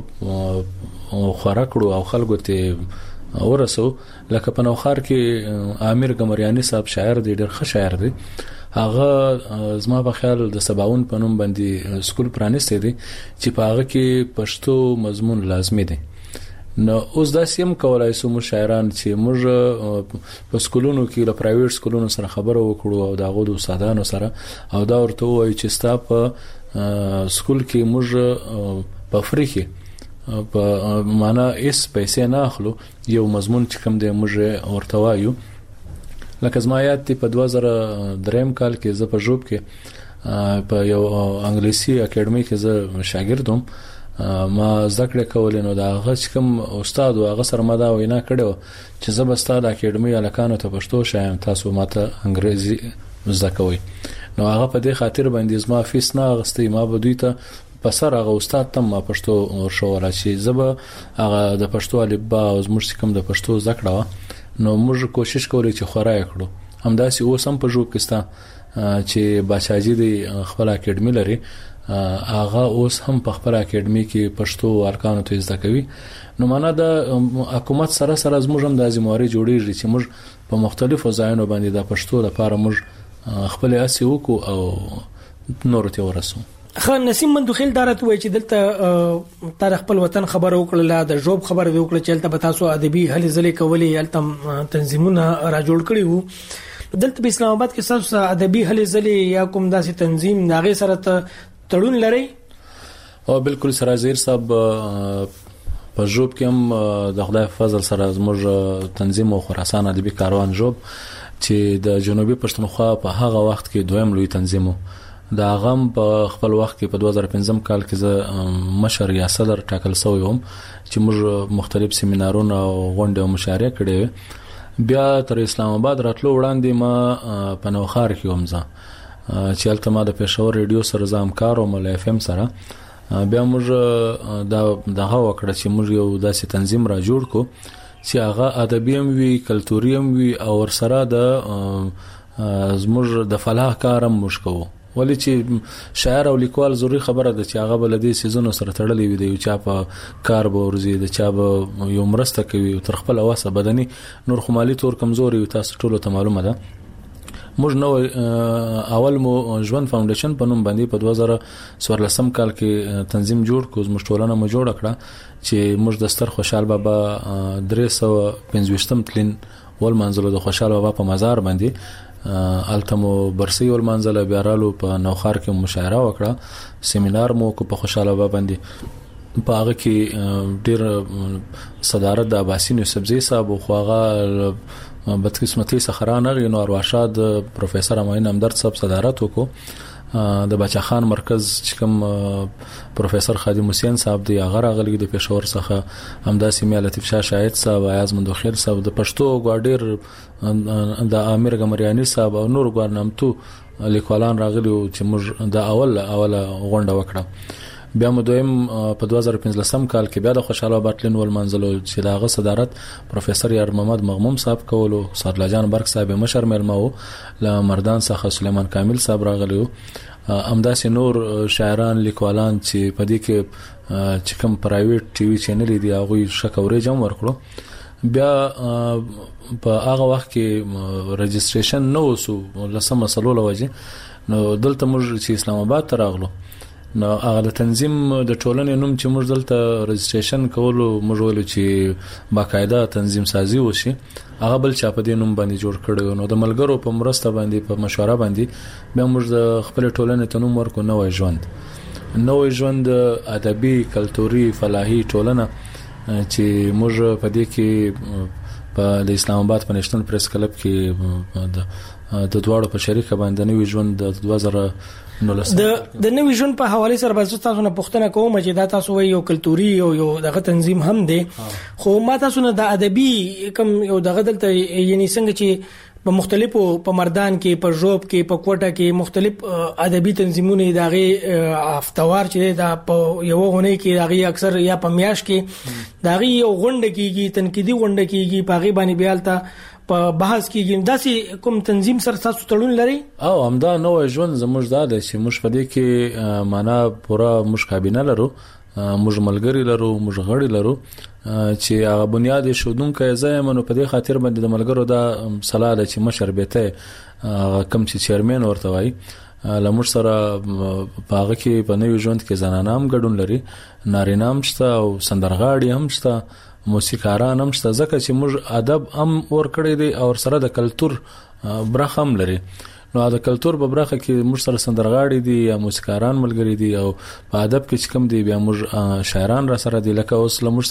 W: خوراکړو او خلکو ته ورسو لکه په نوخار کې عامر قمریانی صاحب شاعر دی ډېر ښه شاعر دی هغه زما په خیال د سباون په نوم باندې سکول پرانیسته دی چې په هغه کې پښتو مضمون لازمي دی نو اوس دا سیم کولای سو مو شاعران چې موږ په سکولونو کې له پرایویټ سکولونو سره خبرو وکړو او داغو د استادانو سره او دا ورته وایي چې ستا په سکول کې موږ په فریخي په معنا اس پیسې نه اخلو یو مضمون چې کوم دی موږ ورته وایو لکه زما یاد ته په 2003 کال کې زه په جوب کې په یو انګلیسي اکیډمي کې زه شاګرد وم ما ذکر کول نو دا هغه کوم استاد او هغه سره ما دا وینا کړو چې زه به ستاسو اکیډمي الکانو ته پښتو شایم تاسو ماته انګریزي زده کوئ نو هغه په دې خاطر باندې زما فیس نه غستې ما به دوی ته پسر هغه استاد تم ما پښتو ورشوله چې زبه هغه د پښتو الفبا او زموږ کوم د پښتو ذکر نو موږ کوشش کولی چې خورای کړو همداسې اوس هم په جوب کېستا چې بچاجي دی خپل اکیډمي لري هغه اوس هم په خپل اکیډمي کې پښتو ارکانو ته زده کوي نو معنا د حکومت سره سره زموږ هم د ازمواري جوړیږي چې موږ په مختلفو ځایونو باندې د پښتو لپاره موږ خپل اسي وکړو او نور ته ورسو
V: خان نسیم مندوخیل دارت وای چې دلته تاریخ خپل وطن خبر وکړه د جوب خبر وکړه چې تل تاسو ادبي هلي ځلې کولې التم تنظیمونه را جوړ کړي وو دلته په اسلام آباد کې تاسو ادبي هلي ځلې یا کوم داسې تنظیم ناغه سره تړون لري
W: او بالکل سره زیر صاحب په جوب کې هم د خدای فضل سره زموږ تنظیم او خراسان ادبي کاروان جوب چې د جنوبي پښتونخوا په هغه وخت کې دویم لوی تنظیم دا غم په خپل وخت کې په 2015 کال کې زه مشر یا صدر ټاکل شوی وم چې موږ مختلف سیمینارونه او غونډې او مشارکې کړې بیا تر اسلام آباد راتلو وړاندې ما په نوخار کې وم چې الته ما د پېښور ریډیو سره زام کار او مل اف ام سره بیا موږ دا وکړه چې موږ یو داسې تنظیم را جوړ کو چې هغه ادبي هم وي کلتوري هم وي او ورسره د زموږ د فلاح کار هم مشکو ولی چې شاعر او لیکوال ضروري خبره ده چې هغه بلدي سيزونو سره تړلې وي دی چې په کار به ورزي د چا به یو مرسته کوي تر خپل اوسه بدني نور خمالي تور کمزوري تاسو ټول ته معلومه ده موږ نو اول مو ژوند فاونډیشن په نوم باندې په 2014 کال کې تنظیم جوړ کو زموږ ټولنه مو جوړ کړه چې موږ د ستر خوشحال بابا 325 تلین ول منځلو د خوشحال بابا په مزار باندې التمو برسي ول منځله بیارالو په نوخار کې مشاعره وکړه سیمینار مو کو په خوشحال بابا باندې په هغه کې ډیر صدارت د عباسین یوسفزئی صاحب خو هغه بدقسمتي سخرانه غنو ارواشاد پروفیسور امین همدرد صاحب صدارت وکړو د بچا خان مرکز چې کوم پروفیسور خادم حسین صاحب دی هغه راغلی د پېښور څخه همداسې میا لطیف شاه شاهد صاحب ایاز مندوخیل صاحب د پښتو ګوډیر د امیر غمریانی صاحب او نور ګورنمنتو لیکوالان راغلی چې موږ د اوله غونډه وکړه بیا مو دویم په 2015 کال کې بیا د خوشاله باټلین ول منځلو چې داغه صدارت پروفیسور یار محمد مغموم صاحب کولو سادلا جان برک صاحب مشر ملمو ل مردان څخه سليمان کامل صاحب راغلیو امداسي نور شاعران لیکوالان چې په دې کې چې کوم پرایویټ ټي وي چینل دی هغه شکورې جام ورکړو بیا په هغه وخت کې رجستریشن نو وسو لسمه مسلو لوجه نو دلته موږ چې اسلام آباد ته راغلو نو هغه تنظیم د ټولنې نوم چې موږ دلته رجستریشن کولو موږ ویل چې باقاعده تنظیم سازي وشي هغه بل چا په دې نوم باندې جوړ کړو نو د ملګرو په مرسته باندې په مشوره باندې بیا موږ د خپل ټولنې ته نوم ورکو نوې ژوند ادبي کلتوري فلاحي ټولنه چې موږ په دې کې په د اسلام آباد په نېشنل پریس کلب کې د دواړو په شریکه باندې نوې ژوند د 2000 د نوې ژوند په حواله سره به تاسو نه پوښتنه کوم چې دا تاسو یو کلتوري یو دغه تنظیم هم دی خو ما تاسو نه د ادبي کوم یو دغه دلته یعنی څنګه چې په مختلفو په مردان کې په ژوب کې په کوټه کې مختلف ادبي تنظیمونه دغه هفتوار چې دا په یو غونې کې دغه اکثر یا په میاش کې دغه یو غونډه کېږي تنقیدي غونډه کېږي په غي باندې بیالته په بحث کې داسې کوم تنظیم سره تاسو تړون لري او همدا نوې ژوند زموږ دا چې موږ په دې کې معنا پورا موږ کابینه لرو موږ ملګری لرو موږ غړي لرو چې هغه بنیاد شودونکو زایمنو په دې خاطر باندې د ملګرو دا صلاح ده چې مشر بهته کم چې چیرمن ورته وای لمر سره باغ کې په نوې ژوند کې زنانام ګډون لري نارینام شته او سندرغاړي هم شته موسیقاران هم شته ځکه چې موږ ادب هم ور کړی دی او سره د کلچر برخه هم لري نو د کلچر په برخه کې موږ سره سندرغاړي دي یا موسیقاران ملګری دي او په ادب کې کوم دی بیا موږ شاعران را سره دي لکه اوس موږ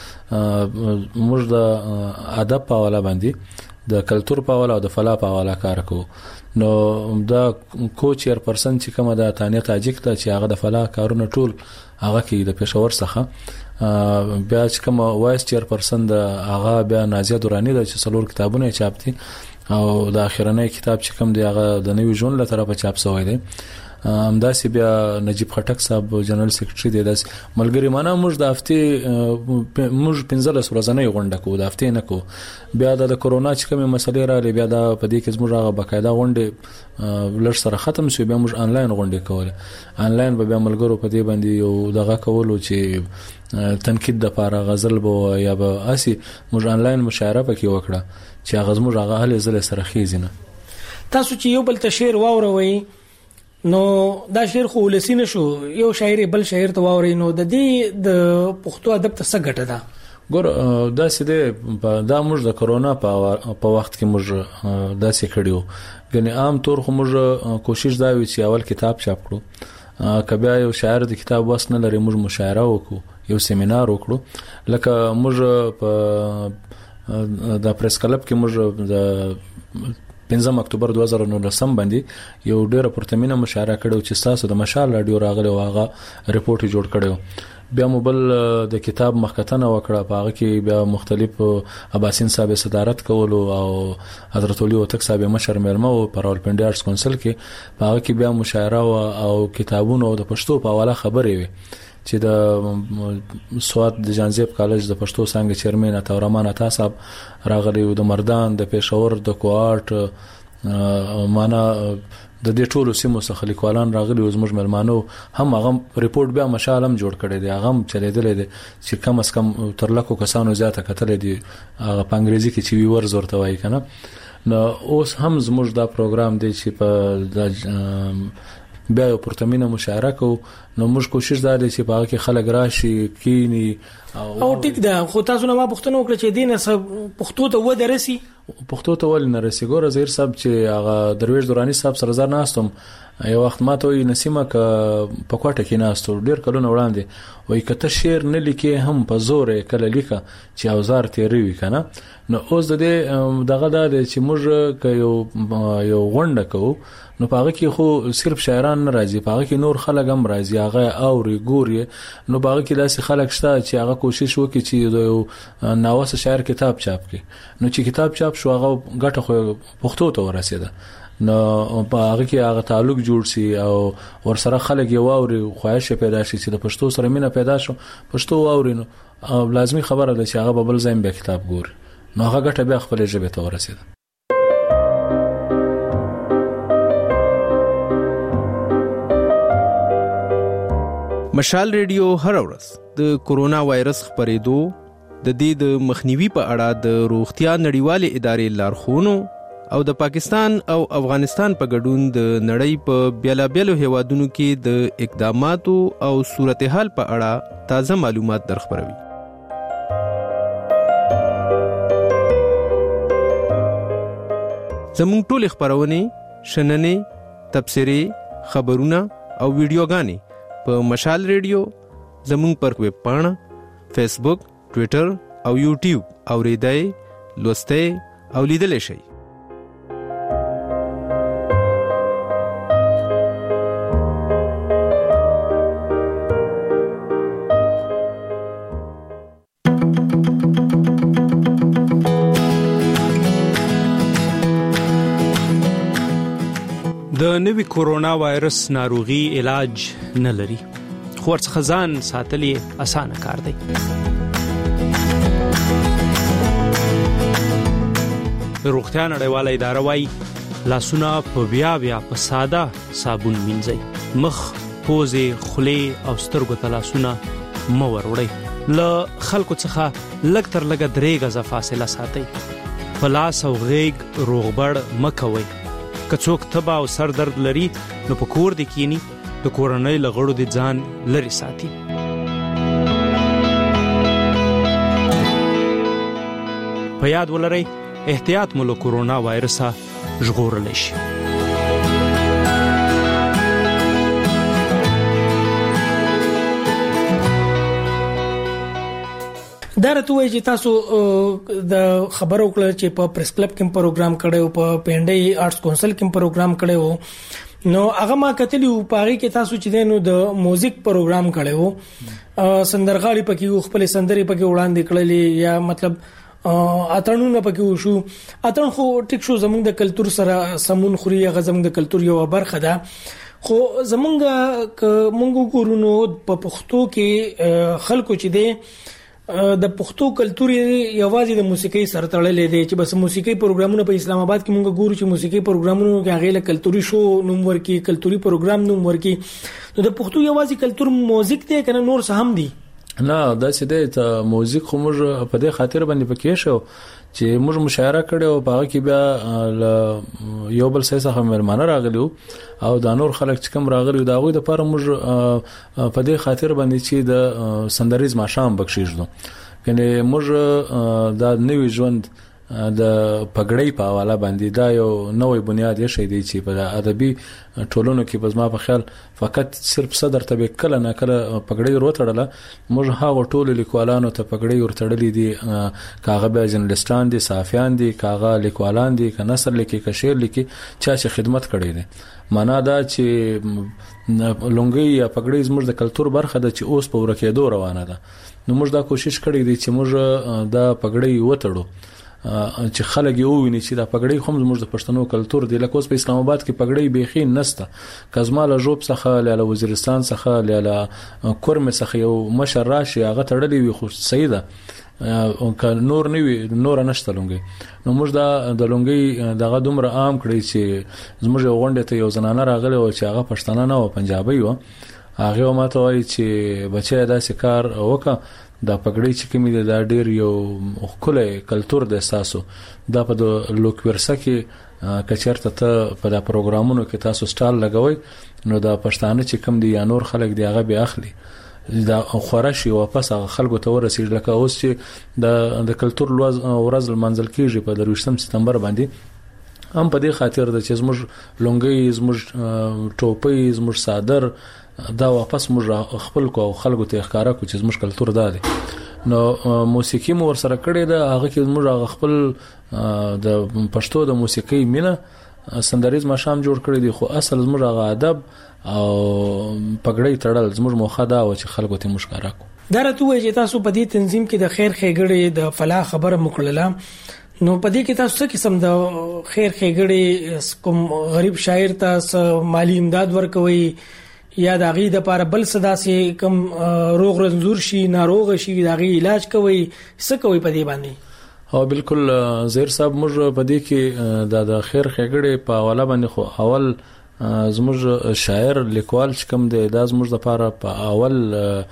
W: سره موږ د ادب په حواله باندې د کلچر په حواله او د فلا په حواله کار کوو نو دا کوچیر پرسن چې کومه د تانیه تاجک ته چې هغه د فلا کارونه ټول هغه کې د پېښور څخه بیا چې کوم وایس چیر پرسن د هغه بیا نازیه دورانی د چې څلور کتابونه چاپ دي او د اخرنۍ کتاب چې کوم دی هغه د نوې ژوند له طرفه چاپ شوی دی همداسې بیا نجیب خټک صاحب جنرال سیکریټری دی داس ملګری معنا موږ د هفته موږ 15 ورځې غونډه کوو د هفته نه کوو بیا د کرونا چې کومه مسلې را لې بیا د په دې کې زموږ هغه باقاعده غونډه لږ سره ختم شو بیا موږ انلاین غونډه کوله انلاین به بیا ملګرو په دې باندې یو دغه کولو چې تنقید د پاره غزل بو یا به اسی موږ انلاین مشاعره پکې وکړه چې هغه زموږ هغه هله زله سره خېزنه تاسو چې یو بل تشیر واوروي نو دا شعر خو لسینه شو یو شاعر بل شاعر ته واوري نو د دې د پښتو ادب ته څه ګټه ده ګور دا سده دا موږ د کرونا په وخت کې موږ داسې کړیو غني عام طور خو موږ کوشش دا وی چې اول کتاب چاپ کړو کبه یو شاعر د کتاب وسنه لري موږ مشاعره وکړو یو سیمینار وکړو لکه موږ په د پریس کلب کې موږ د 15 اکتوبر 2019 باندې یو ډیره پرتمینه مشاعره کړو چې تاسو د مشال رادیو راغلی واغه ریپورت جوړ کړو بیا موبل د کتاب مخکتنه وکړه په هغه کې بیا مختلف عباسین صاحب صدارت کولو او حضرت علي وتک صاحب مشر مېلمه او پرول پنډي آرټس کونسل کې په هغه کې بیا مشاعره او کتابونو د پښتو په حواله خبرې وي چې د سوات د جانزیب کالج د پښتو څنګه چیرمن عطا الرحمن عطا صاحب راغلی د مردان د پېښور د کوارټ معنا د دې ټولو سیمو څخه لیکوالان راغلي او زموږ ملمانو هم هغه ریپورت بیا مشالم جوړ کړی دی هغه چلیدل دي چې کم از کم تر لکو کسانو زیاته کتل دي هغه په انګریزي کې چې ویور زورته وایي کنه نو اوس هم زموږ دا پروګرام دی چې په بیا یو پرتمینه مشارکه نو موږ کوشش دا دی چې په هغه کې خلک راشي کینی
V: او ټیک ده خو تاسو نه ما پښتنو وکړه چې دینه پښتو ته و درسي
W: پښتو ته ول نه رسي ګوره زهیر صاحب چې هغه درویش دورانی صاحب سره زار ناستم یو وخت ما ته نسیمه ک په کوټه کې ناستو ډیر کلونه وړاندې وای کته شعر نه لیکي هم په زور کله لیکه چې اوزار تیری وی کنه نو اوس د دې دغه د چې موږ یو غونډه کوو نو پاره کې خو صرف شاعران نه راځي پاره کې نور خلک هم راځي هغه اوري ګوري نو پاره کې داسې خلک شته چې هغه کوشش وکړي چې یو ناوسه شاعر کتاب چاپ کړي نو چې کتاب چاپ شو هغه ګټه خو پښتو ته ورسېده نو پاره کې هغه تعلق جوړ شي او ورسره خلک یو اوري خواهش پیدا شي چې د پښتو سره مینه پیدا شو پښتو اوري نو لازمي خبره ده چې هغه بل ځای به کتاب ګوري نو هغه ګټه بیا خپل ژبه ته ورسېده
E: مشال ریډیو هر ورځ د کورونا وایرس خپرېدو د دې د مخنیوي په اړه د روغتیا نړیوالې ادارې لارښوونو او د پاکستان او افغانستان په ګډون د نړۍ په بیلابیلو هیوادونو کې د اقداماتو او صورتحال په اړه تازه معلومات درخبروي. زموږ ټول خبرونه شننې تبصرې خبرونه او ویډیوګانې په مشال ریډیو زموږ پر ویب پاڼه فیسبوک ټوئیټر او یوټیوب اوریدای لوستئ او لیدلای شئ.
F: د نوي کورونا وایرس ناروغي علاج نه لري خو ورڅخه ځان ساتل یې اسانه کار دی. روغتیا نړیواله اداره وايي لاسونه په بیا په ساده صابون مینځئ مخ پوزې خولې او سترګو ته لاسونه مه وروړئ له خلکو څخه لږ تر لږه 3 غزه فاصله ساتئ په لاس او غېږ روغبړ مه کوئ که څوک تبه او سر درد لري نو په کور دې کینی د کورنۍ له غړو دې ځان لري ساتي. په یاد ولرئ احتیاط مو له کورونا وایرسه ژغورلی شي.
V: دا راته وایي چې تاسو د خبرو کړل چې په پریس کلب کې پروګرام کړو په پینډي آرټس کونسل کې پروګرام کړو نو هغه ما کتلی او پاره کې تاسو چې دینو د موزیک پروګرام کړو سندرغاړي پکې خپل سندري پکې وړاندې کړلې یا مطلب اتړونه پکې وشو اتړ خو ټیک شو زموږ د کلچر سره سمون خوري غزم د کلچر یو برخه ده خو زموږ مونږ ګورونو په پښتو کې خلکو چې دي د پښتو کلچر یوازې د موسیقي سره تړلې دي چې بس موسیقي پروګرامونه په اسلام آباد کې مونږ ګورو چې موسیقي پروګرامونو کې هغه له کلچري شو نوم ورکی کلچري پروګرام نوم ورکی نو د پښتو یوازې کلچر موزیک دی کنه نور څه هم دي
W: نه دا چې د موزیک خو موږ په دې خاطر باندې پکې شو چې موږ مشاعره کړو په هغه کې بیا یو بل څه څخه مېرمانه راغلیو او دا نور خلک چې کوم راغلیو دا غوي د لپاره موږ په دې خاطر باندې چې د سندریز ماشام بخښیږو کنه موږ دا نوې ژوند د پګړۍ په حواله باندې دا یو نوې بنیاد یې شي دی چې په ادبي ټولنو کې بزما په خیال فقط صرف صدر ته کله نه کله پګړۍ وروتړله موږ هغه ټول لیکوالانو ته پګړۍ ورتړلې دي کاغه به جرنالستان دي صحافیان دي کاغه لیکوالان دي ک نثر لیکي ک شعر لیکي چا چې خدمت کړي دي معنا دا چې لونګي یا پګړۍ زموږ د کلچر برخه ده چې اوس په ورکېدو روانه ده نو موږ دا کوشش کړې دي چې موږ دا پګړۍ وتړو چې خلک یو ویني چې دا پګړی خو زموږ د پښتنو کلچر دی. لکه اوس په اسلام آباد کې پګړی بيخي نسته. کزماله جوب څخه له وزیرستان څخه له کورم څخه یو مشر راشي هغه تړلې وي خو سیده او ک نور نیوي نور نشته لونګي. نو موږ د لونګي دغه دومره عام کړی چې زموږ غونډه ته یو زنانه راغله او چې هغه پښتانه نه و پنجابي و. هغه ماته وایي چې بچي دا سکار وکړه دا پګړی چې کومې د ډیر یو خلک کلچر د احساسو دا په د لوکورسه کې کچرته ته په دا پروګرامونو کې تاسو سټال لګوي نو دا پښتانه چې کم دي یا نور خلک دی هغه به اخلي دا خورشي واپس هغه خلکو ته ورسېږي. لکه اوس چې د کلچر ورځ منځل کېږي په 23 سپتمبر باندې هم په دې خاطر د چې زموږ لونګي زموږ ټوپۍ زموږ صادر دا واپس موږ خپل کو خلکو ته ښکارا کو چې زموږ کلچر دا دی. نو موسیقي مو ورسره کړی دا هغه کې موږ خپل د پښتو د موسیقي مینه سندریز ماشام جوړ کړی دی. خو اصل زموږ هغه ادب او پګړی تړل زموږ موخه دا و چې خلکو ته مشکاره کو.
V: دا راته وایي چې تاسو په دې تنظیم کې د خیر خېګړې د فلاح خبره مکړله نو په دې کې تاسو څه قسم د خیر خېګړې کوم غریب شاعر ته مالی امداد ورکوي یا د غي د لپاره بل صدا سي کم روغ رنځور شي ناروغ شي د غي علاج کوي څه کوي په دې باندې؟
W: او بالکل زهیر صاحب موږ په دې کې د خیر خېګړې په حواله باندې خو اول زموږ شاعر لیکوال چې کوم دی دا زموږ لپاره په اول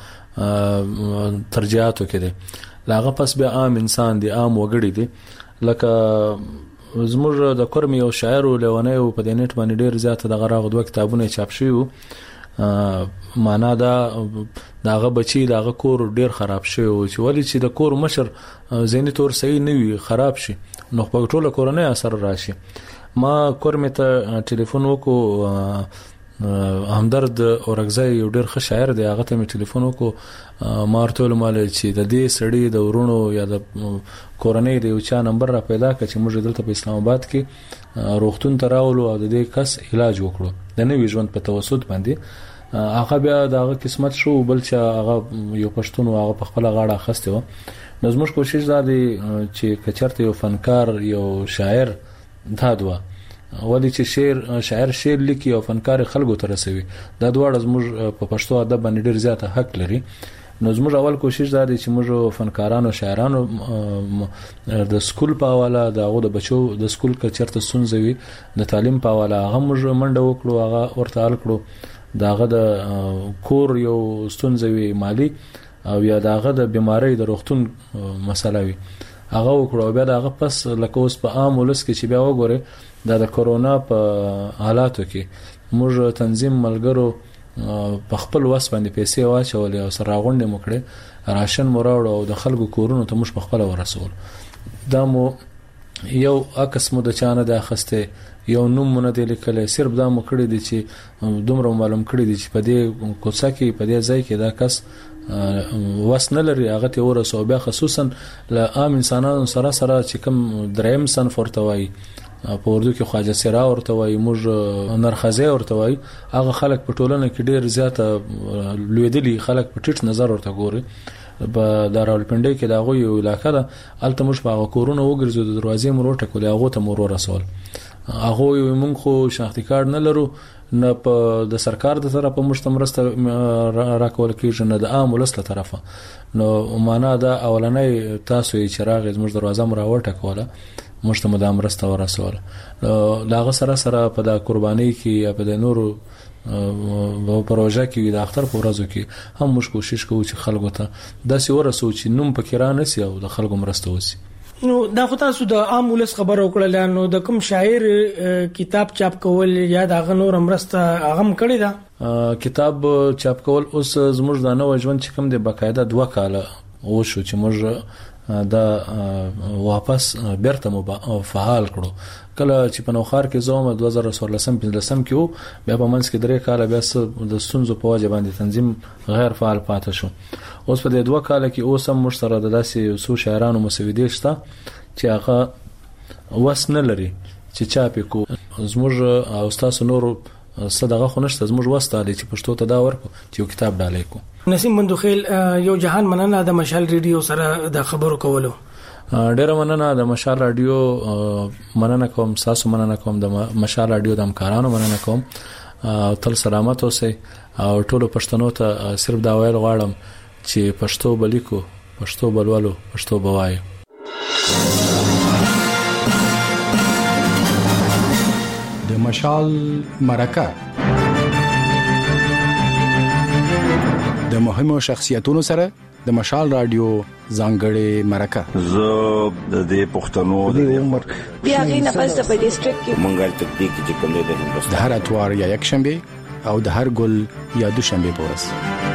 W: ترجیحاتو کې دی. لاغه پس بیا عام انسان دی عام وګړي دی. لکه زموږ د کورم یو شاعر ولونه په دې نت باندې ډیر زیات د غراغ دوه کتابونه چاپ شوی معنا دا داغه بچی داغه کور ډیر خراب شوی او چې ولی چې د کور مشر زینی تور صحیح نه وي خراب شي نو په ټوله کورنۍ اثر راشي. ما کورمه ته ټلیفون وکړو همدرد اورګزای یو ډیر ښه شاعر دی هغه ته ټلیفون وکړو مارتول مال چې د دې سړی د ورونو یا د کورنۍ د یو چا نمبر را پیدا کړ چې موږ دلته په اسلام آباد کې روغتون ته راولو او د دې کس علاج وکړو د نوې ژوند په توسط باندې. هغه بیا دغه قسمت شو بل چې هغه یو پښتون هغه په خپل غاړه خسته و. نو زموږ کوشش دا دی چې کچرته یو فنکار یو شاعر دا دوا ولی چې شاعر شعر لیکي او فنکار خلکو ته رسوي دا دواړه زموږ په پښتو ادب باندې ډیر زیات حق لري. نو زموږ اول کوشش دا دی چې موږ فنکارانو شاعرانو د سکول په حواله دغه د بچو د سکول کچرته سنځوي د تعلیم په حواله هغه موږ منډه وکړو هغه ورته حل کړو داغه د کور یو ستونزوي مالی او یا داغه د بیماری د روغتون مسله وي هغه وکړو. بیا داغه پس لکه اوس په عام ولس کې چې بیا وګوره د کورونا په حالاتو کې موږ تنظیم ملګرو په خپل وس باندې پیسې واچولې او سره غونډه مکړه راشن مراوړ او د خلکو کورونو ته موږ په خپل ورسول. دا مو یو عکس مو د چانه د اخسته یو نوم مونږ د لیکل صرف دا مو کړی دي چې دومره معلوم کړی دي چې په دې کوڅه کې په دې ځای کې دا کس وسنه لري هغه ته ورسو بیا خصوصا ل عام انسانانو سره چې کوم دریم سن فورتوي په اردو کې خواجه سرا ورته وای موږ نرخزه ورته وای هغه خلک په ټولنه کې ډیر زیاته لویدلی خلک په ټیټ نظر ورته ګوري. په دارالپنډي کې دا غوي علاقې ده الته موږ په کورونه وګرځو د دروازې مروټه کولې هغه ته مور رسول هغه موږ خو شناختی کارت نه لرو نه په د سرکار د طرفه مشتمرسته راکول کېږي نه د عام ولس له طرفه. نو معنا دا اولنۍ تاسو یې چراغ زموږ دروازه مراوټه کوله مشتمه د امرسته ورسول لاغه سره په د قرباني کې یا په د نورو په پروژه کې د اختر په ورځو کې هم موږ کوشش کوو چې خلکو ته داسې ورسو چې نوم پکې را نسی او د خلکو مرسته وسی.
V: نو دا خو تاسو د عام ولس خبر وکړل نو د کوم شاعر کتاب چاپ کول یا د غنور مرسته هغه کړی دا
W: کتاب چاپ کول اوس زموږ د نو ژوند چې کوم د بقاعده 2 کال او شو چې موږ دا واپس بیرته فعال کړو. کله چې په نوخار کې زوم 2014 کې بیا په منځ کې 3 کال بیا د سنځو په وجه باندې تنظیم غیر فعال پاتې شو. اوس په دې 2 کال کې اوس هم مشترک د داسې سو شاعرانو مسودې شته چې هغه وسنه لري چې چاپ کو زموږ او تاسو نور صدقه خو نشته زموږ واسطه دي چې پښتو ته دا ورکو چې یو کتاب ډالې کو.
V: نسیم مندوخیل یو جهان مننه د مشال ریډیو سره د خبرو کولو.
W: ډیره مننه د مشال رادیو مننه کوم تاسو مننه کوم د مشال رادیو د همکارانو مننه کوم او تل سلامت اوسئ او ټول پښتنو ته صرف دا ویل غواړم چې پښتو بلیکو پښتو بلولو پښتو بوایو.
B: د مشال مرکه د مهمو شخصیتونو سره د مشال رادیو ځانګړې مرکه.
D: زه د پښتنو د عمر
G: بیا غینه پس د ډیسټریکټ کې
D: منګل تکتیک چې کوم د هندوستان
B: د هر اتوار یا یک شنبه او د هر ګل یا دوشنبه په ورځ.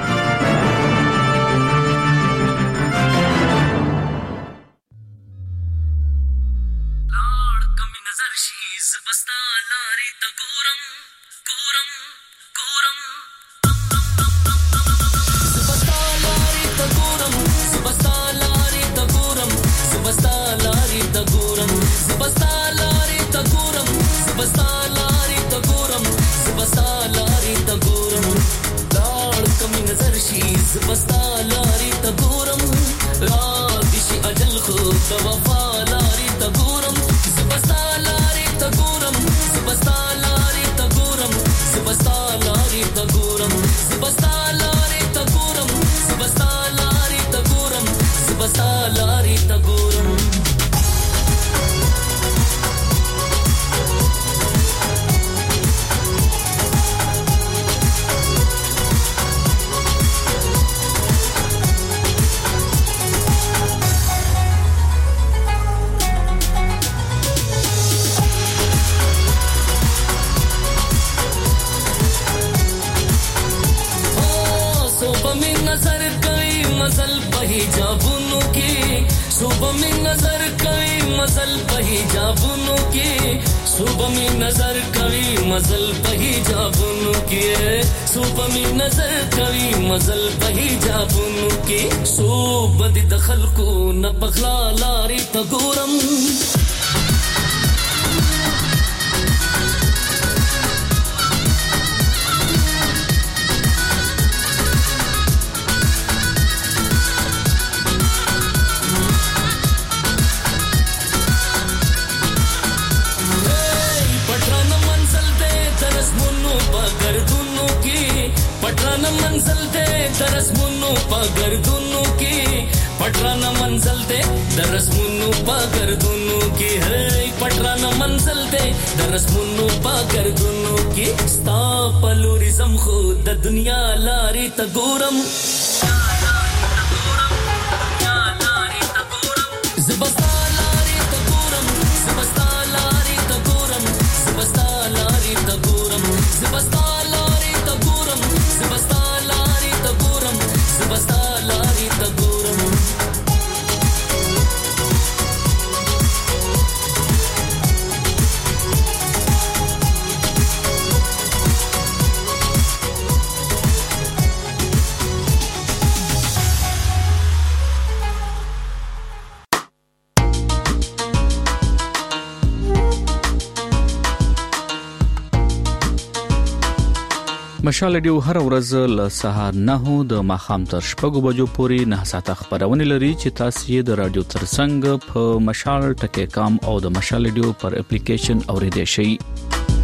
H: مشال رادیو هر ورځ له سهار 9 د ماښام تر 6 بجو پورې 9 ساعته خبرونه لري چې تاسو یې د رادیو ترڅنګ په مشال ټکی کام او د مشال رادیو پر اپلیکیشن اوریدئ شئ.